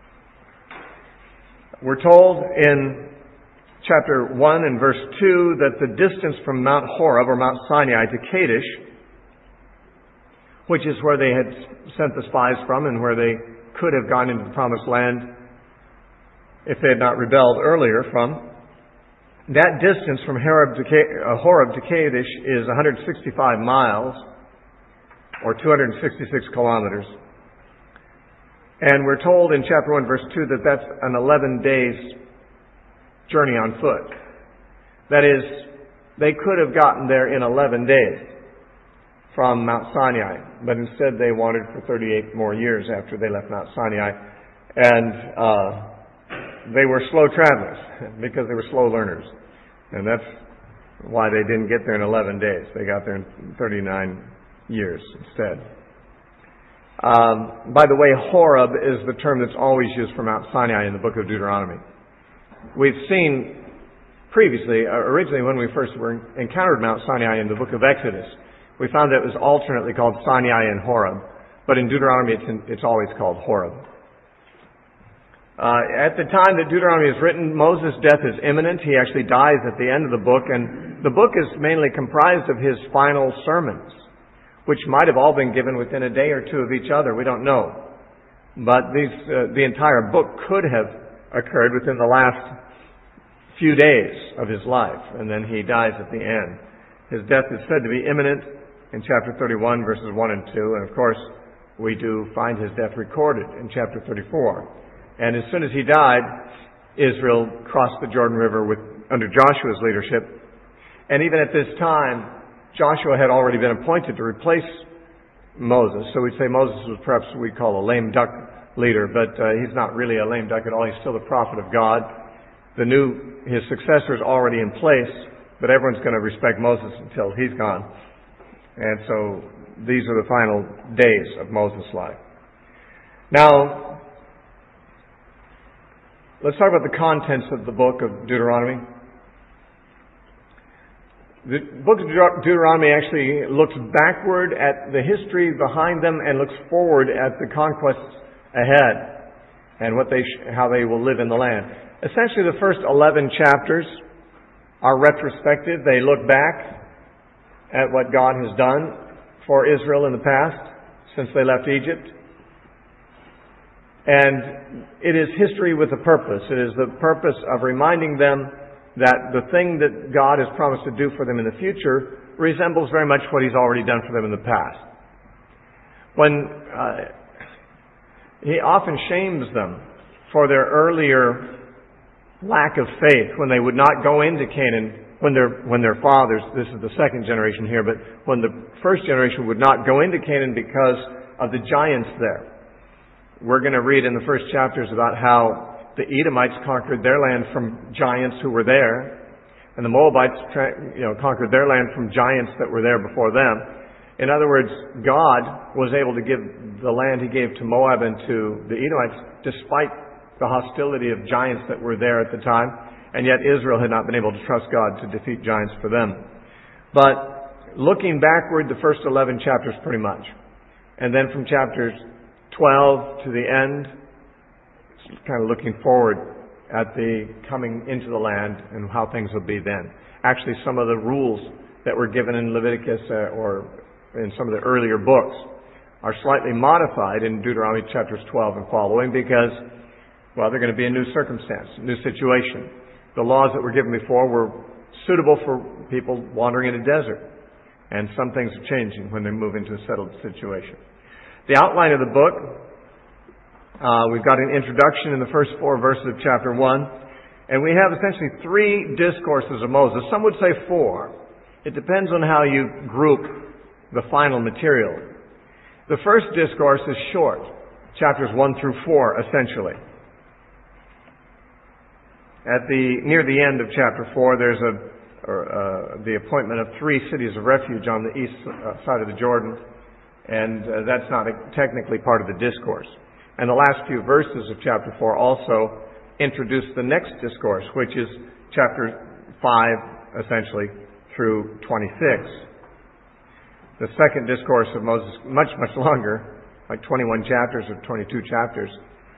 We're told in chapter one and verse two that the distance from Mount Horeb or Mount Sinai to Kadesh, which is where they had sent the spies from and where they could have gone into the Promised Land if they had not rebelled earlier from, that distance from Horeb to, uh, Horeb to Kadesh is one hundred sixty-five miles, or two hundred sixty-six kilometers. And we're told in chapter one, verse two, that that's an eleven days journey on foot. That is, they could have gotten there in eleven days from Mount Sinai, but instead they wandered for thirty-eight more years after they left Mount Sinai. And uh, they were slow travelers because they were slow learners. And that's why they didn't get there in eleven days. They got there in thirty-nine years instead. Um, by the way, Horeb is the term that's always used for Mount Sinai in the book of Deuteronomy. We've seen previously, uh, originally when we first were encountered Mount Sinai in the book of Exodus, we found that it was alternately called Sinai and Horeb. But in Deuteronomy, it's, in, it's always called Horeb. Uh, at the time that Deuteronomy is written, Moses' death is imminent. He actually dies at the end of the book, and the book is mainly comprised of his final sermons, which might have all been given within a day or two of each other. We don't know. But these, uh, the entire book could have occurred within the last few days of his life, and then he dies at the end. His death is said to be imminent in chapter thirty-one, verses one and two, and of course, we do find his death recorded in chapter thirty-four. And as soon as he died, Israel crossed the Jordan River with, under Joshua's leadership. And even at this time, Joshua had already been appointed to replace Moses. So we'd say Moses was perhaps what we call a lame duck leader, but uh, he's not really a lame duck at all. He's still the prophet of God. The new, his successor is already in place, but everyone's going to respect Moses until he's gone. And so these are the final days of Moses' life. Now, let's talk about the contents of the book of Deuteronomy. The book of Deuteronomy actually looks backward at the history behind them and looks forward at the conquests ahead and what they sh- how they will live in the land. Essentially, the first eleven chapters are retrospective. They look back at what God has done for Israel in the past since they left Egypt. And it is history with a purpose. It is the purpose of reminding them that the thing that God has promised to do for them in the future resembles very much what He's already done for them in the past. When uh, He often shames them for their earlier lack of faith, when they would not go into Canaan, when their when their fathers, this is the second generation here, but when the first generation would not go into Canaan because of the giants there. We're going to read in the first chapters about how the Edomites conquered their land from giants who were there, and the Moabites, you know, conquered their land from giants that were there before them. In other words, God was able to give the land He gave to Moab and to the Edomites despite the hostility of giants that were there at the time, and yet Israel had not been able to trust God to defeat giants for them. But looking backward, the first eleven chapters pretty much, And then from chapters twelve to the end, it's kind of looking forward at the coming into the land and how things will be then. Actually, some of the rules that were given in Leviticus uh, or in some of the earlier books are slightly modified in Deuteronomy chapters twelve and following because, well, they're going to be a new circumstance, a new situation. The laws that were given before were suitable for people wandering in a desert, and some things are changing when they move into a settled situation. The outline of the book, uh, we've got an introduction in the first four verses of chapter one, and we have essentially three discourses of Moses. Some would say four. It depends on how you group the final material. The first discourse is short, chapters one through four, essentially. At the near the end of chapter four, there's a or, uh, the appointment of three cities of refuge on the east side of the Jordan, and uh, that's not a, technically part of the discourse. And the last few verses of chapter four also introduce the next discourse, which is chapter five, essentially, through twenty-six. The second discourse of Moses, much, much longer, like twenty-one chapters or twenty-two chapters,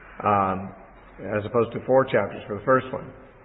um, as opposed to four chapters for the first one.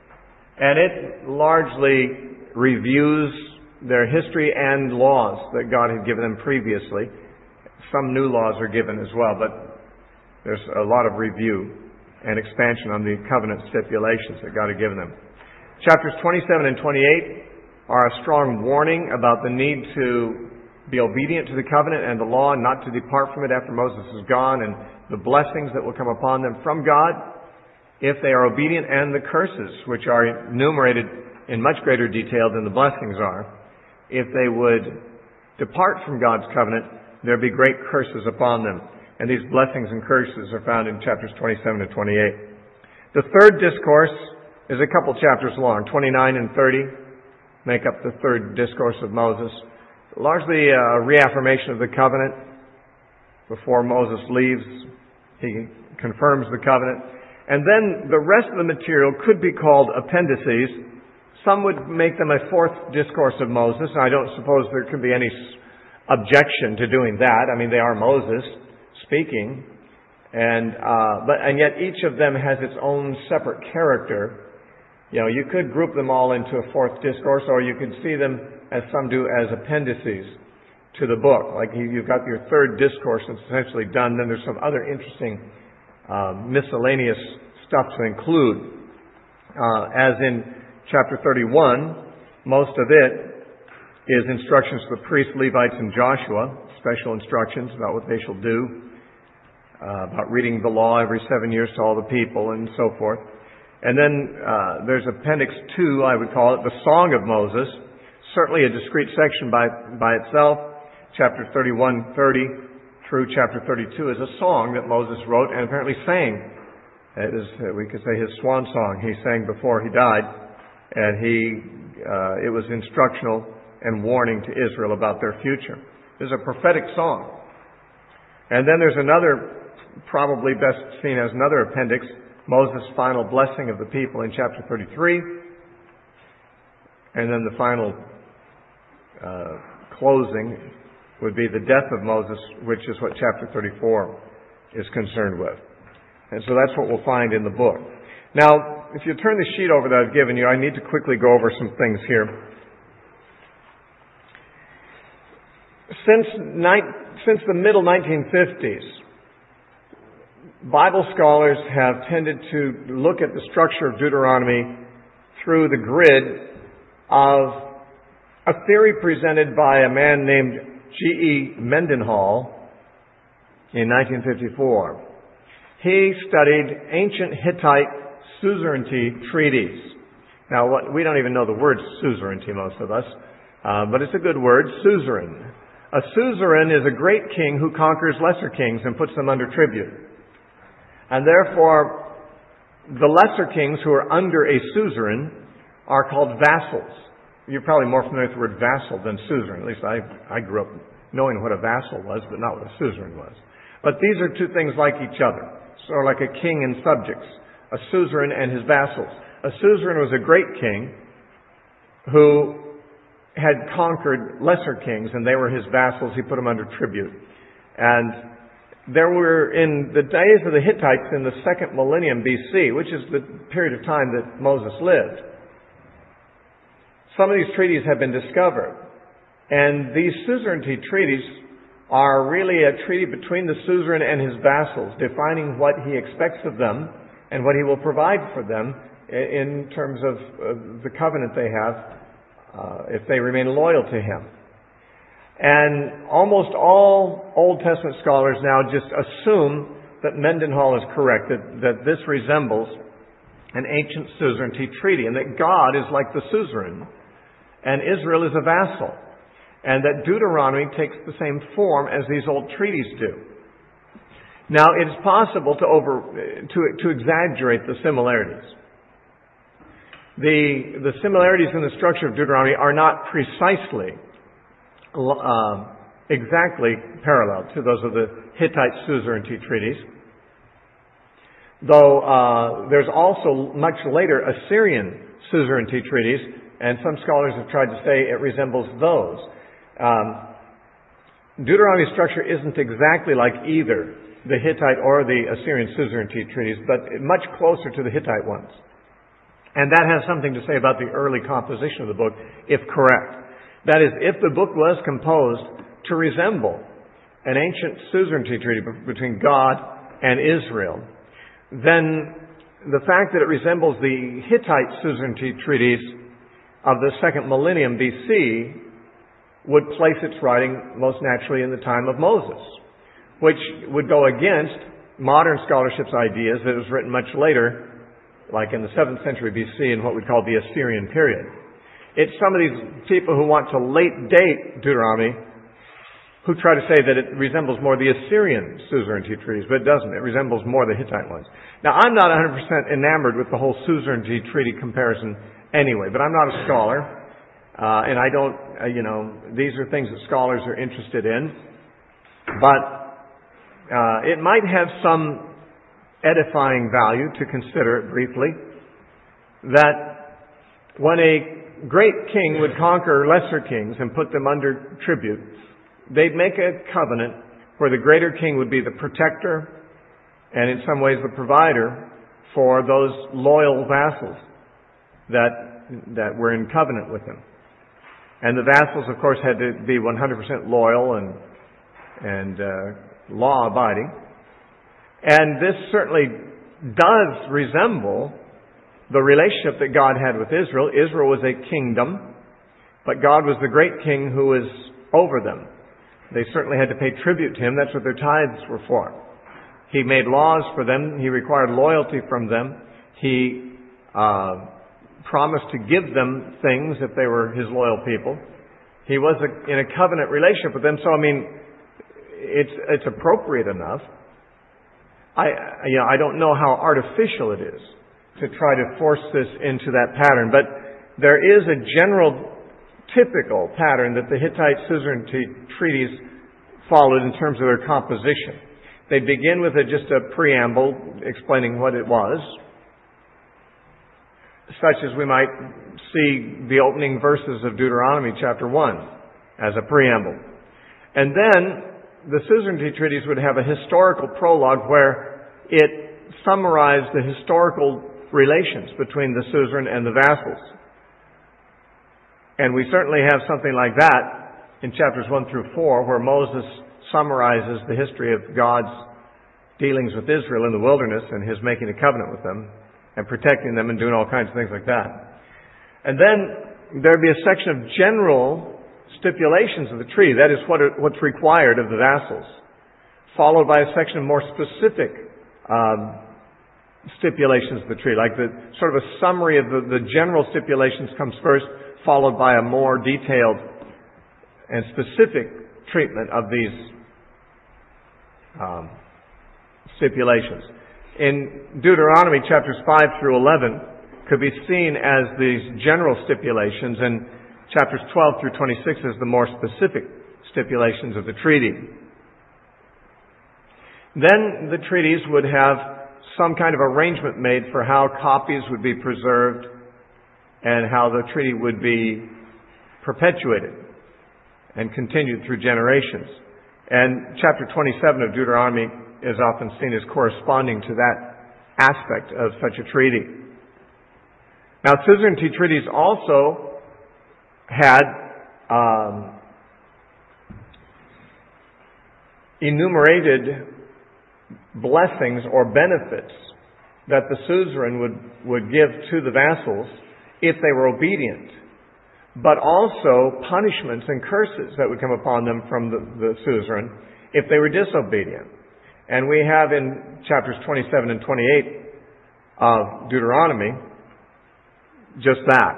And it largely reviews their history and laws that God had given them previously. Some new laws are given as well, but there's a lot of review and expansion on the covenant stipulations that God had given them. Chapters twenty-seven and twenty-eight are a strong warning about the need to be obedient to the covenant and the law and not to depart from it after Moses is gone, and the blessings that will come upon them from God if they are obedient, and the curses, which are enumerated in much greater detail than the blessings are. If they would depart from God's covenant, there would be great curses upon them. And these blessings and curses are found in chapters twenty-seven to twenty-eight. The third discourse is a couple chapters long. twenty-nine and thirty make up the third discourse of Moses. Largely a reaffirmation of the covenant. Before Moses leaves, he confirms the covenant. And then the rest of the material could be called appendices. Some would make them a fourth discourse of Moses. I don't suppose there could be any objection to doing that. I mean, they are Moses speaking. And, uh, but, and yet each of them has its own separate character. You know, you could group them all into a fourth discourse, or you could see them, as some do, as appendices to the book. Like you've got your third discourse that's essentially done. Then there's some other interesting uh, miscellaneous stuff to include. Uh, as in chapter thirty-one, most of it is instructions to the priests, Levites, and Joshua, special instructions about what they shall do, uh, about reading the law every seven years to all the people, and so forth. And then uh, there's Appendix two, I would call it, the Song of Moses, certainly a discrete section by, by itself. Chapter thirty-one, thirty through chapter thirty-two is a song that Moses wrote and apparently sang. It is, we could say, his swan song. He sang before he died, and he uh, it was instructional and warning to Israel about their future. It is a prophetic song. And then there's another, probably best seen as another appendix, Moses' final blessing of the people in chapter thirty-three. And then the final uh, closing would be the death of Moses, which is what chapter thirty-four is concerned with. And so that's what we'll find in the book. Now, if you turn the sheet over that I've given you, I need to quickly go over some things here. Since, ni- since the middle nineteen fifties, Bible scholars have tended to look at the structure of Deuteronomy through the grid of a theory presented by a man named G E Mendenhall in nineteen fifty-four. He studied ancient Hittite suzerainty treaties. Now, what, we don't even know the word suzerainty, most of us, uh, but it's a good word, suzerain. A suzerain is a great king who conquers lesser kings and puts them under tribute. And therefore, the lesser kings who are under a suzerain are called vassals. You're probably more familiar with the word vassal than suzerain. At least I, I grew up knowing what a vassal was, but not what a suzerain was. But these are two things like each other, sort of like a king and subjects, a suzerain and his vassals. A suzerain was a great king who had conquered lesser kings, and they were his vassals. He put them under tribute. And there were, in the days of the Hittites in the second millennium B C, which is the period of time that Moses lived, some of these treaties have been discovered. And these suzerainty treaties are really a treaty between the suzerain and his vassals, defining what he expects of them and what he will provide for them in terms of the covenant they have uh, if they remain loyal to him. And almost all Old Testament scholars now just assume that Mendenhall is correct, that, that this resembles an ancient suzerainty treaty, and that God is like the suzerain and Israel is a vassal, and that Deuteronomy takes the same form as these old treaties do. Now, it is possible to over to, to exaggerate the similarities. The, the similarities in the structure of Deuteronomy are not precisely uh, exactly parallel to those of the Hittite suzerainty treaties, though uh, there's also much later Assyrian suzerainty treaties, and some scholars have tried to say it resembles those. Um, Deuteronomy's structure isn't exactly like either the Hittite or the Assyrian suzerainty treaties, but much closer to the Hittite ones. And that has something to say about the early composition of the book, if correct. That is, if the book was composed to resemble an ancient suzerainty treaty between God and Israel, then the fact that it resembles the Hittite suzerainty treaties of the second millennium B C would place its writing most naturally in the time of Moses, which would go against modern scholarship's ideas that it was written much later, like in the seventh century B C in what we call the Assyrian period. It's some of these people who want to late date Deuteronomy who try to say that it resembles more the Assyrian suzerainty treaties, but it doesn't. It resembles more the Hittite ones. Now, I'm not one hundred percent enamored with the whole suzerainty treaty comparison anyway, but I'm not a scholar, uh, and I don't, uh, you know, these are things that scholars are interested in, but uh, it might have some edifying value to consider it briefly, that when a great king would conquer lesser kings and put them under tribute, they'd make a covenant where the greater king would be the protector and in some ways the provider for those loyal vassals that that were in covenant with him. And the vassals, of course, had to be one hundred percent loyal and and uh, law-abiding. And this certainly does resemble the relationship that God had with Israel. Israel was a kingdom, but God was the great king who was over them. They certainly had to pay tribute to him. That's what their tithes were for. He made laws for them. He required loyalty from them. He uh, promised to give them things if they were his loyal people. He was a, in a covenant relationship with them. So, I mean, it's it's appropriate enough. I you know I don't know how artificial it is to try to force this into that pattern, but there is a general typical pattern that the Hittite suzerainty treaties followed in terms of their composition. They begin with a, just a preamble explaining what it was, such as we might see the opening verses of Deuteronomy chapter one as a preamble. And then the suzerainty treaties would have a historical prologue where it summarized the historical relations between the suzerain and the vassals. And we certainly have something like that in chapters one through four, where Moses summarizes the history of God's dealings with Israel in the wilderness and his making a covenant with them and protecting them and doing all kinds of things like that. And then there'd be a section of general stipulations of the treaty, that is what are, what's required of the vassals, followed by a section of more specific um, stipulations of the treaty, like the sort of a summary of the, the general stipulations comes first, followed by a more detailed and specific treatment of these um, stipulations. In Deuteronomy chapters five through eleven could be seen as these general stipulations, and chapters twelve through twenty-six as the more specific stipulations of the treaty. Then the treaties would have some kind of arrangement made for how copies would be preserved and how the treaty would be perpetuated and continued through generations. And chapter twenty-seven of Deuteronomy is often seen as corresponding to that aspect of such a treaty. Now, suzerainty treaties also had um, enumerated blessings or benefits that the suzerain would, would give to the vassals if they were obedient, but also punishments and curses that would come upon them from the, the suzerain if they were disobedient. And we have in chapters twenty-seven and twenty-eight of Deuteronomy just that.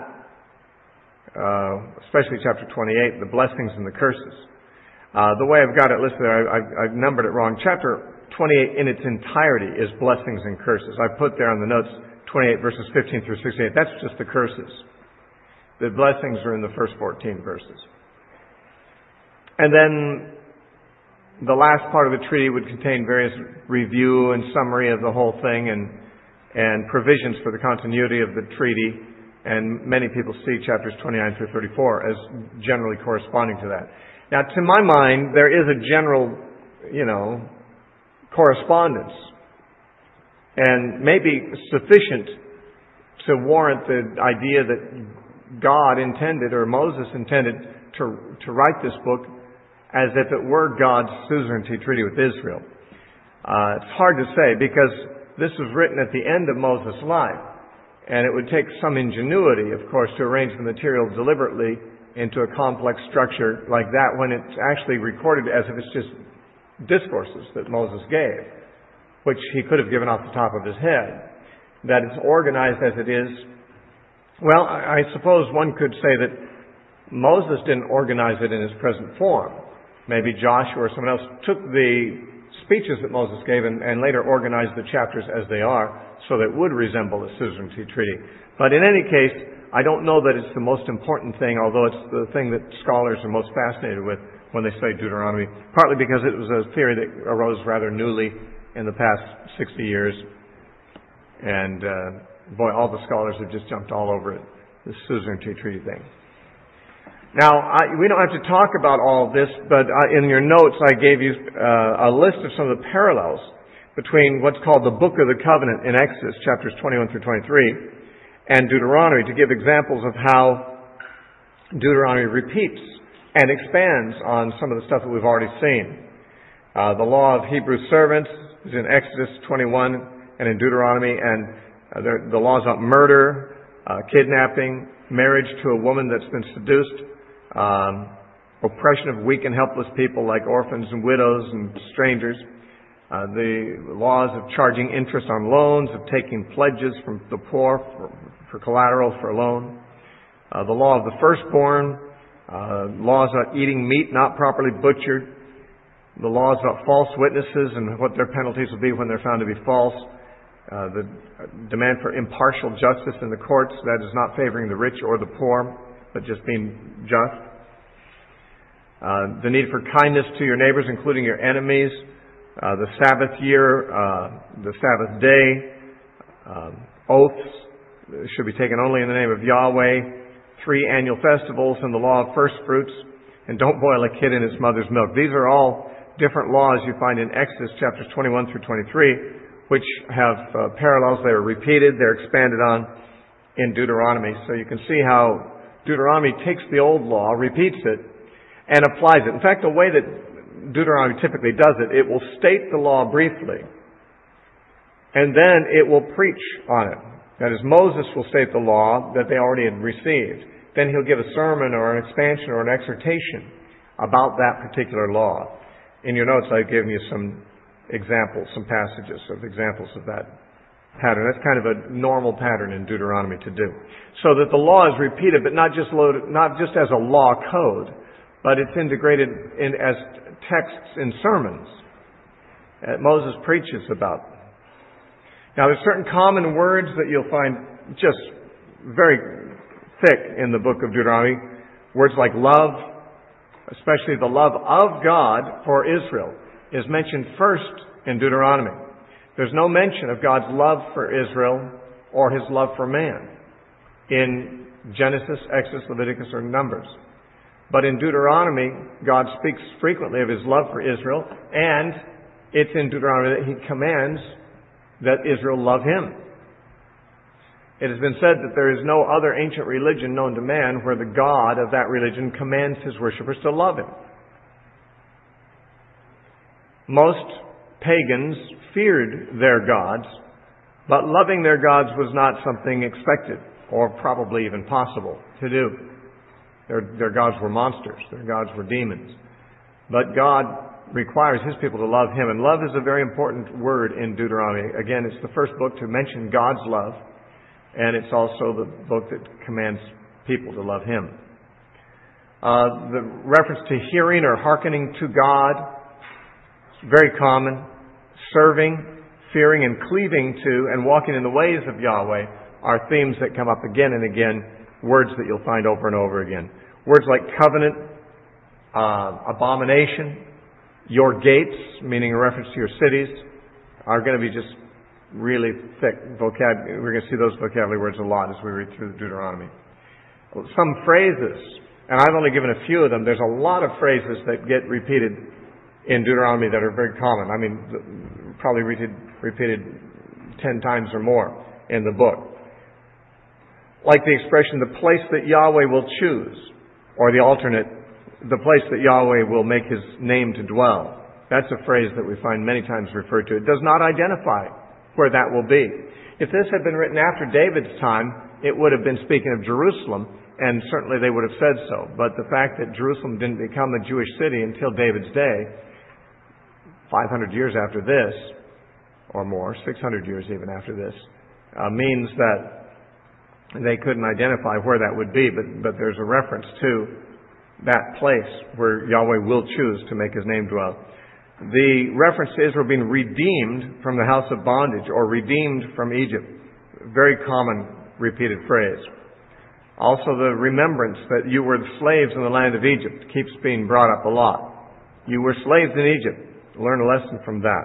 Uh, especially chapter twenty-eight, the blessings and the curses. Uh, the way I've got it listed there, I, I, I've numbered it wrong. Chapter twenty-eight in its entirety is blessings and curses. I put there on the notes twenty-eight verses fifteen through sixty-eight. That's just the curses. The blessings are in the first fourteen verses. And then the last part of the treaty would contain various review and summary of the whole thing and, and provisions for the continuity of the treaty. And many people see chapters twenty-nine through thirty-four as generally corresponding to that. Now, to my mind, there is a general, you know, correspondence, and maybe sufficient to warrant the idea that God intended, or Moses intended, to, to write this book as if it were God's suzerainty treaty with Israel. Uh, it's hard to say because this was written at the end of Moses' life. And it would take some ingenuity, of course, to arrange the material deliberately into a complex structure like that when it's actually recorded as if it's just discourses that Moses gave, which he could have given off the top of his head. That it's organized as it is. Well, I suppose one could say that Moses didn't organize it in his present form. Maybe Joshua or someone else took the speeches that Moses gave and, and later organized the chapters as they are, so that it would resemble a suzerainty treaty. But in any case, I don't know that it's the most important thing, although it's the thing that scholars are most fascinated with when they study Deuteronomy, partly because it was a theory that arose rather newly in the past sixty years. And, uh, boy, all the scholars have just jumped all over it, this suzerainty treaty thing. Now, I, we don't have to talk about all of this, but uh, in your notes I gave you uh, a list of some of the parallels between what's called the Book of the Covenant in Exodus, chapters twenty-one through twenty-three, and Deuteronomy, to give examples of how Deuteronomy repeats and expands on some of the stuff that we've already seen. Uh, the law of Hebrew servants is in Exodus twenty-one and in Deuteronomy, and uh, the, the laws about murder, uh, kidnapping, marriage to a woman that's been seduced, um, oppression of weak and helpless people like orphans and widows and strangers. Uh, the laws of charging interest on loans, of taking pledges from the poor for, for collateral for a loan. Uh, the law of the firstborn. Uh, laws about eating meat not properly butchered. The laws about false witnesses and what their penalties will be when they're found to be false. Uh, the demand for impartial justice in the courts, that is not favoring the rich or the poor, but just being just. Uh, the need for kindness to your neighbors, including your enemies. Uh, the Sabbath year, uh, the Sabbath day, um, oaths should be taken only in the name of Yahweh, three annual festivals, and the law of first fruits, and don't boil a kid in its mother's milk. These are all different laws you find in Exodus chapters twenty-one through twenty-three, which have uh, parallels. They are repeated, they're expanded on in Deuteronomy. So you can see how Deuteronomy takes the old law, repeats it, and applies it. In fact, the way that Deuteronomy typically does it, it will state the law briefly, and then it will preach on it. That is, Moses will state the law that they already had received. Then he'll give a sermon or an expansion or an exhortation about that particular law. In your notes, I've given you some examples, some passages of examples of that pattern. That's kind of a normal pattern in Deuteronomy to do. So that the law is repeated, but not just loaded, not just as a law code, but it's integrated in as texts in sermons that Moses preaches about. Now, there's certain common words that you'll find just very thick in the book of Deuteronomy. Words like love, especially the love of God for Israel, is mentioned first in Deuteronomy. There's no mention of God's love for Israel or His love for man in Genesis, Exodus, Leviticus, or Numbers. But in Deuteronomy, God speaks frequently of His love for Israel, and it's in Deuteronomy that He commands that Israel love Him. It has been said that there is no other ancient religion known to man where the God of that religion commands His worshippers to love Him. Most pagans feared their gods, but loving their gods was not something expected or probably even possible to do. Their, their gods were monsters. Their gods were demons. But God requires His people to love Him. And love is a very important word in Deuteronomy. Again, it's the first book to mention God's love. And it's also the book that commands people to love Him. Uh, the reference to hearing or hearkening to God is very common. Serving, fearing, and cleaving to, and walking in the ways of Yahweh are themes that come up again and again. Words that you'll find over and over again. Words like covenant, uh, abomination, your gates, meaning a reference to your cities, are going to be just really thick vocabulary. We're going to see those vocabulary words a lot as we read through Deuteronomy. Some phrases, and I've only given a few of them. There's a lot of phrases that get repeated in Deuteronomy that are very common. I mean, probably repeated, repeated ten times or more in the book. Like the expression, the place that Yahweh will choose, or the alternate, the place that Yahweh will make His name to dwell. That's a phrase that we find many times referred to. It does not identify where that will be. If this had been written after David's time, it would have been speaking of Jerusalem, and certainly they would have said so. But the fact that Jerusalem didn't become a Jewish city until David's day, five hundred years after this, or more, six hundred years even after this, uh, means that they couldn't identify where that would be, but, but there's a reference to that place where Yahweh will choose to make His name dwell. The reference to Israel being redeemed from the house of bondage, or redeemed from Egypt, very common repeated phrase. Also the remembrance that you were the slaves in the land of Egypt keeps being brought up a lot. You were slaves in Egypt. Learn a lesson from that.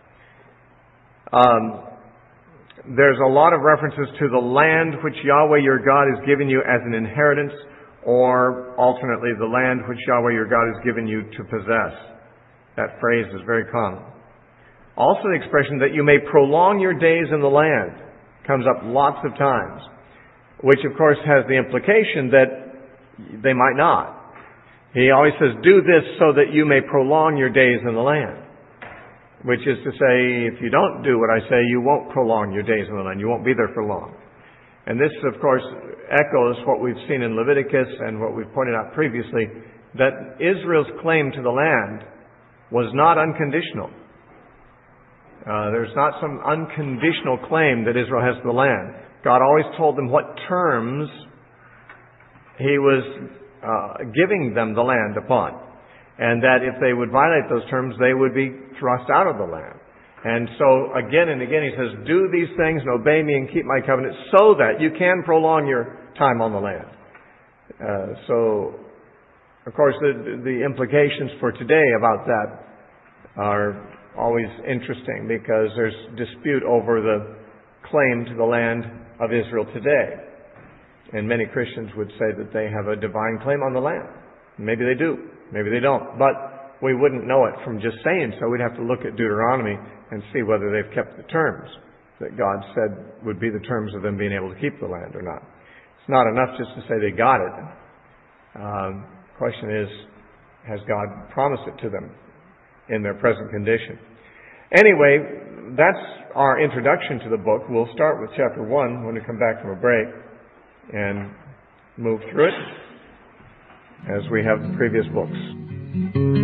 Um, There's a lot of references to the land which Yahweh your God has given you as an inheritance, or alternately, the land which Yahweh your God has given you to possess. That phrase is very common. Also the expression that you may prolong your days in the land comes up lots of times, which of course has the implication that they might not. He always says, do this so that you may prolong your days in the land. Which is to say, if you don't do what I say, you won't prolong your days in the land. You won't be there for long. And this, of course, echoes what we've seen in Leviticus and what we've pointed out previously, that Israel's claim to the land was not unconditional. Uh, there's not some unconditional claim that Israel has to the land. God always told them what terms He was uh, giving them the land upon. And that if they would violate those terms, they would be thrust out of the land. And so, again and again, He says, do these things and obey Me and keep My covenant so that you can prolong your time on the land. Uh, so, of course, the, the implications for today about that are always interesting, because there's dispute over the claim to the land of Israel today. And many Christians would say that they have a divine claim on the land. Maybe they do. Maybe they don't. But we wouldn't know it from just saying so. We'd have to look at Deuteronomy and see whether they've kept the terms that God said would be the terms of them being able to keep the land or not. It's not enough just to say they got it. Um, the question is, has God promised it to them in their present condition? Anyway, that's our introduction to the book. We'll start with chapter one when we come back from a break and move through it as we have the previous books.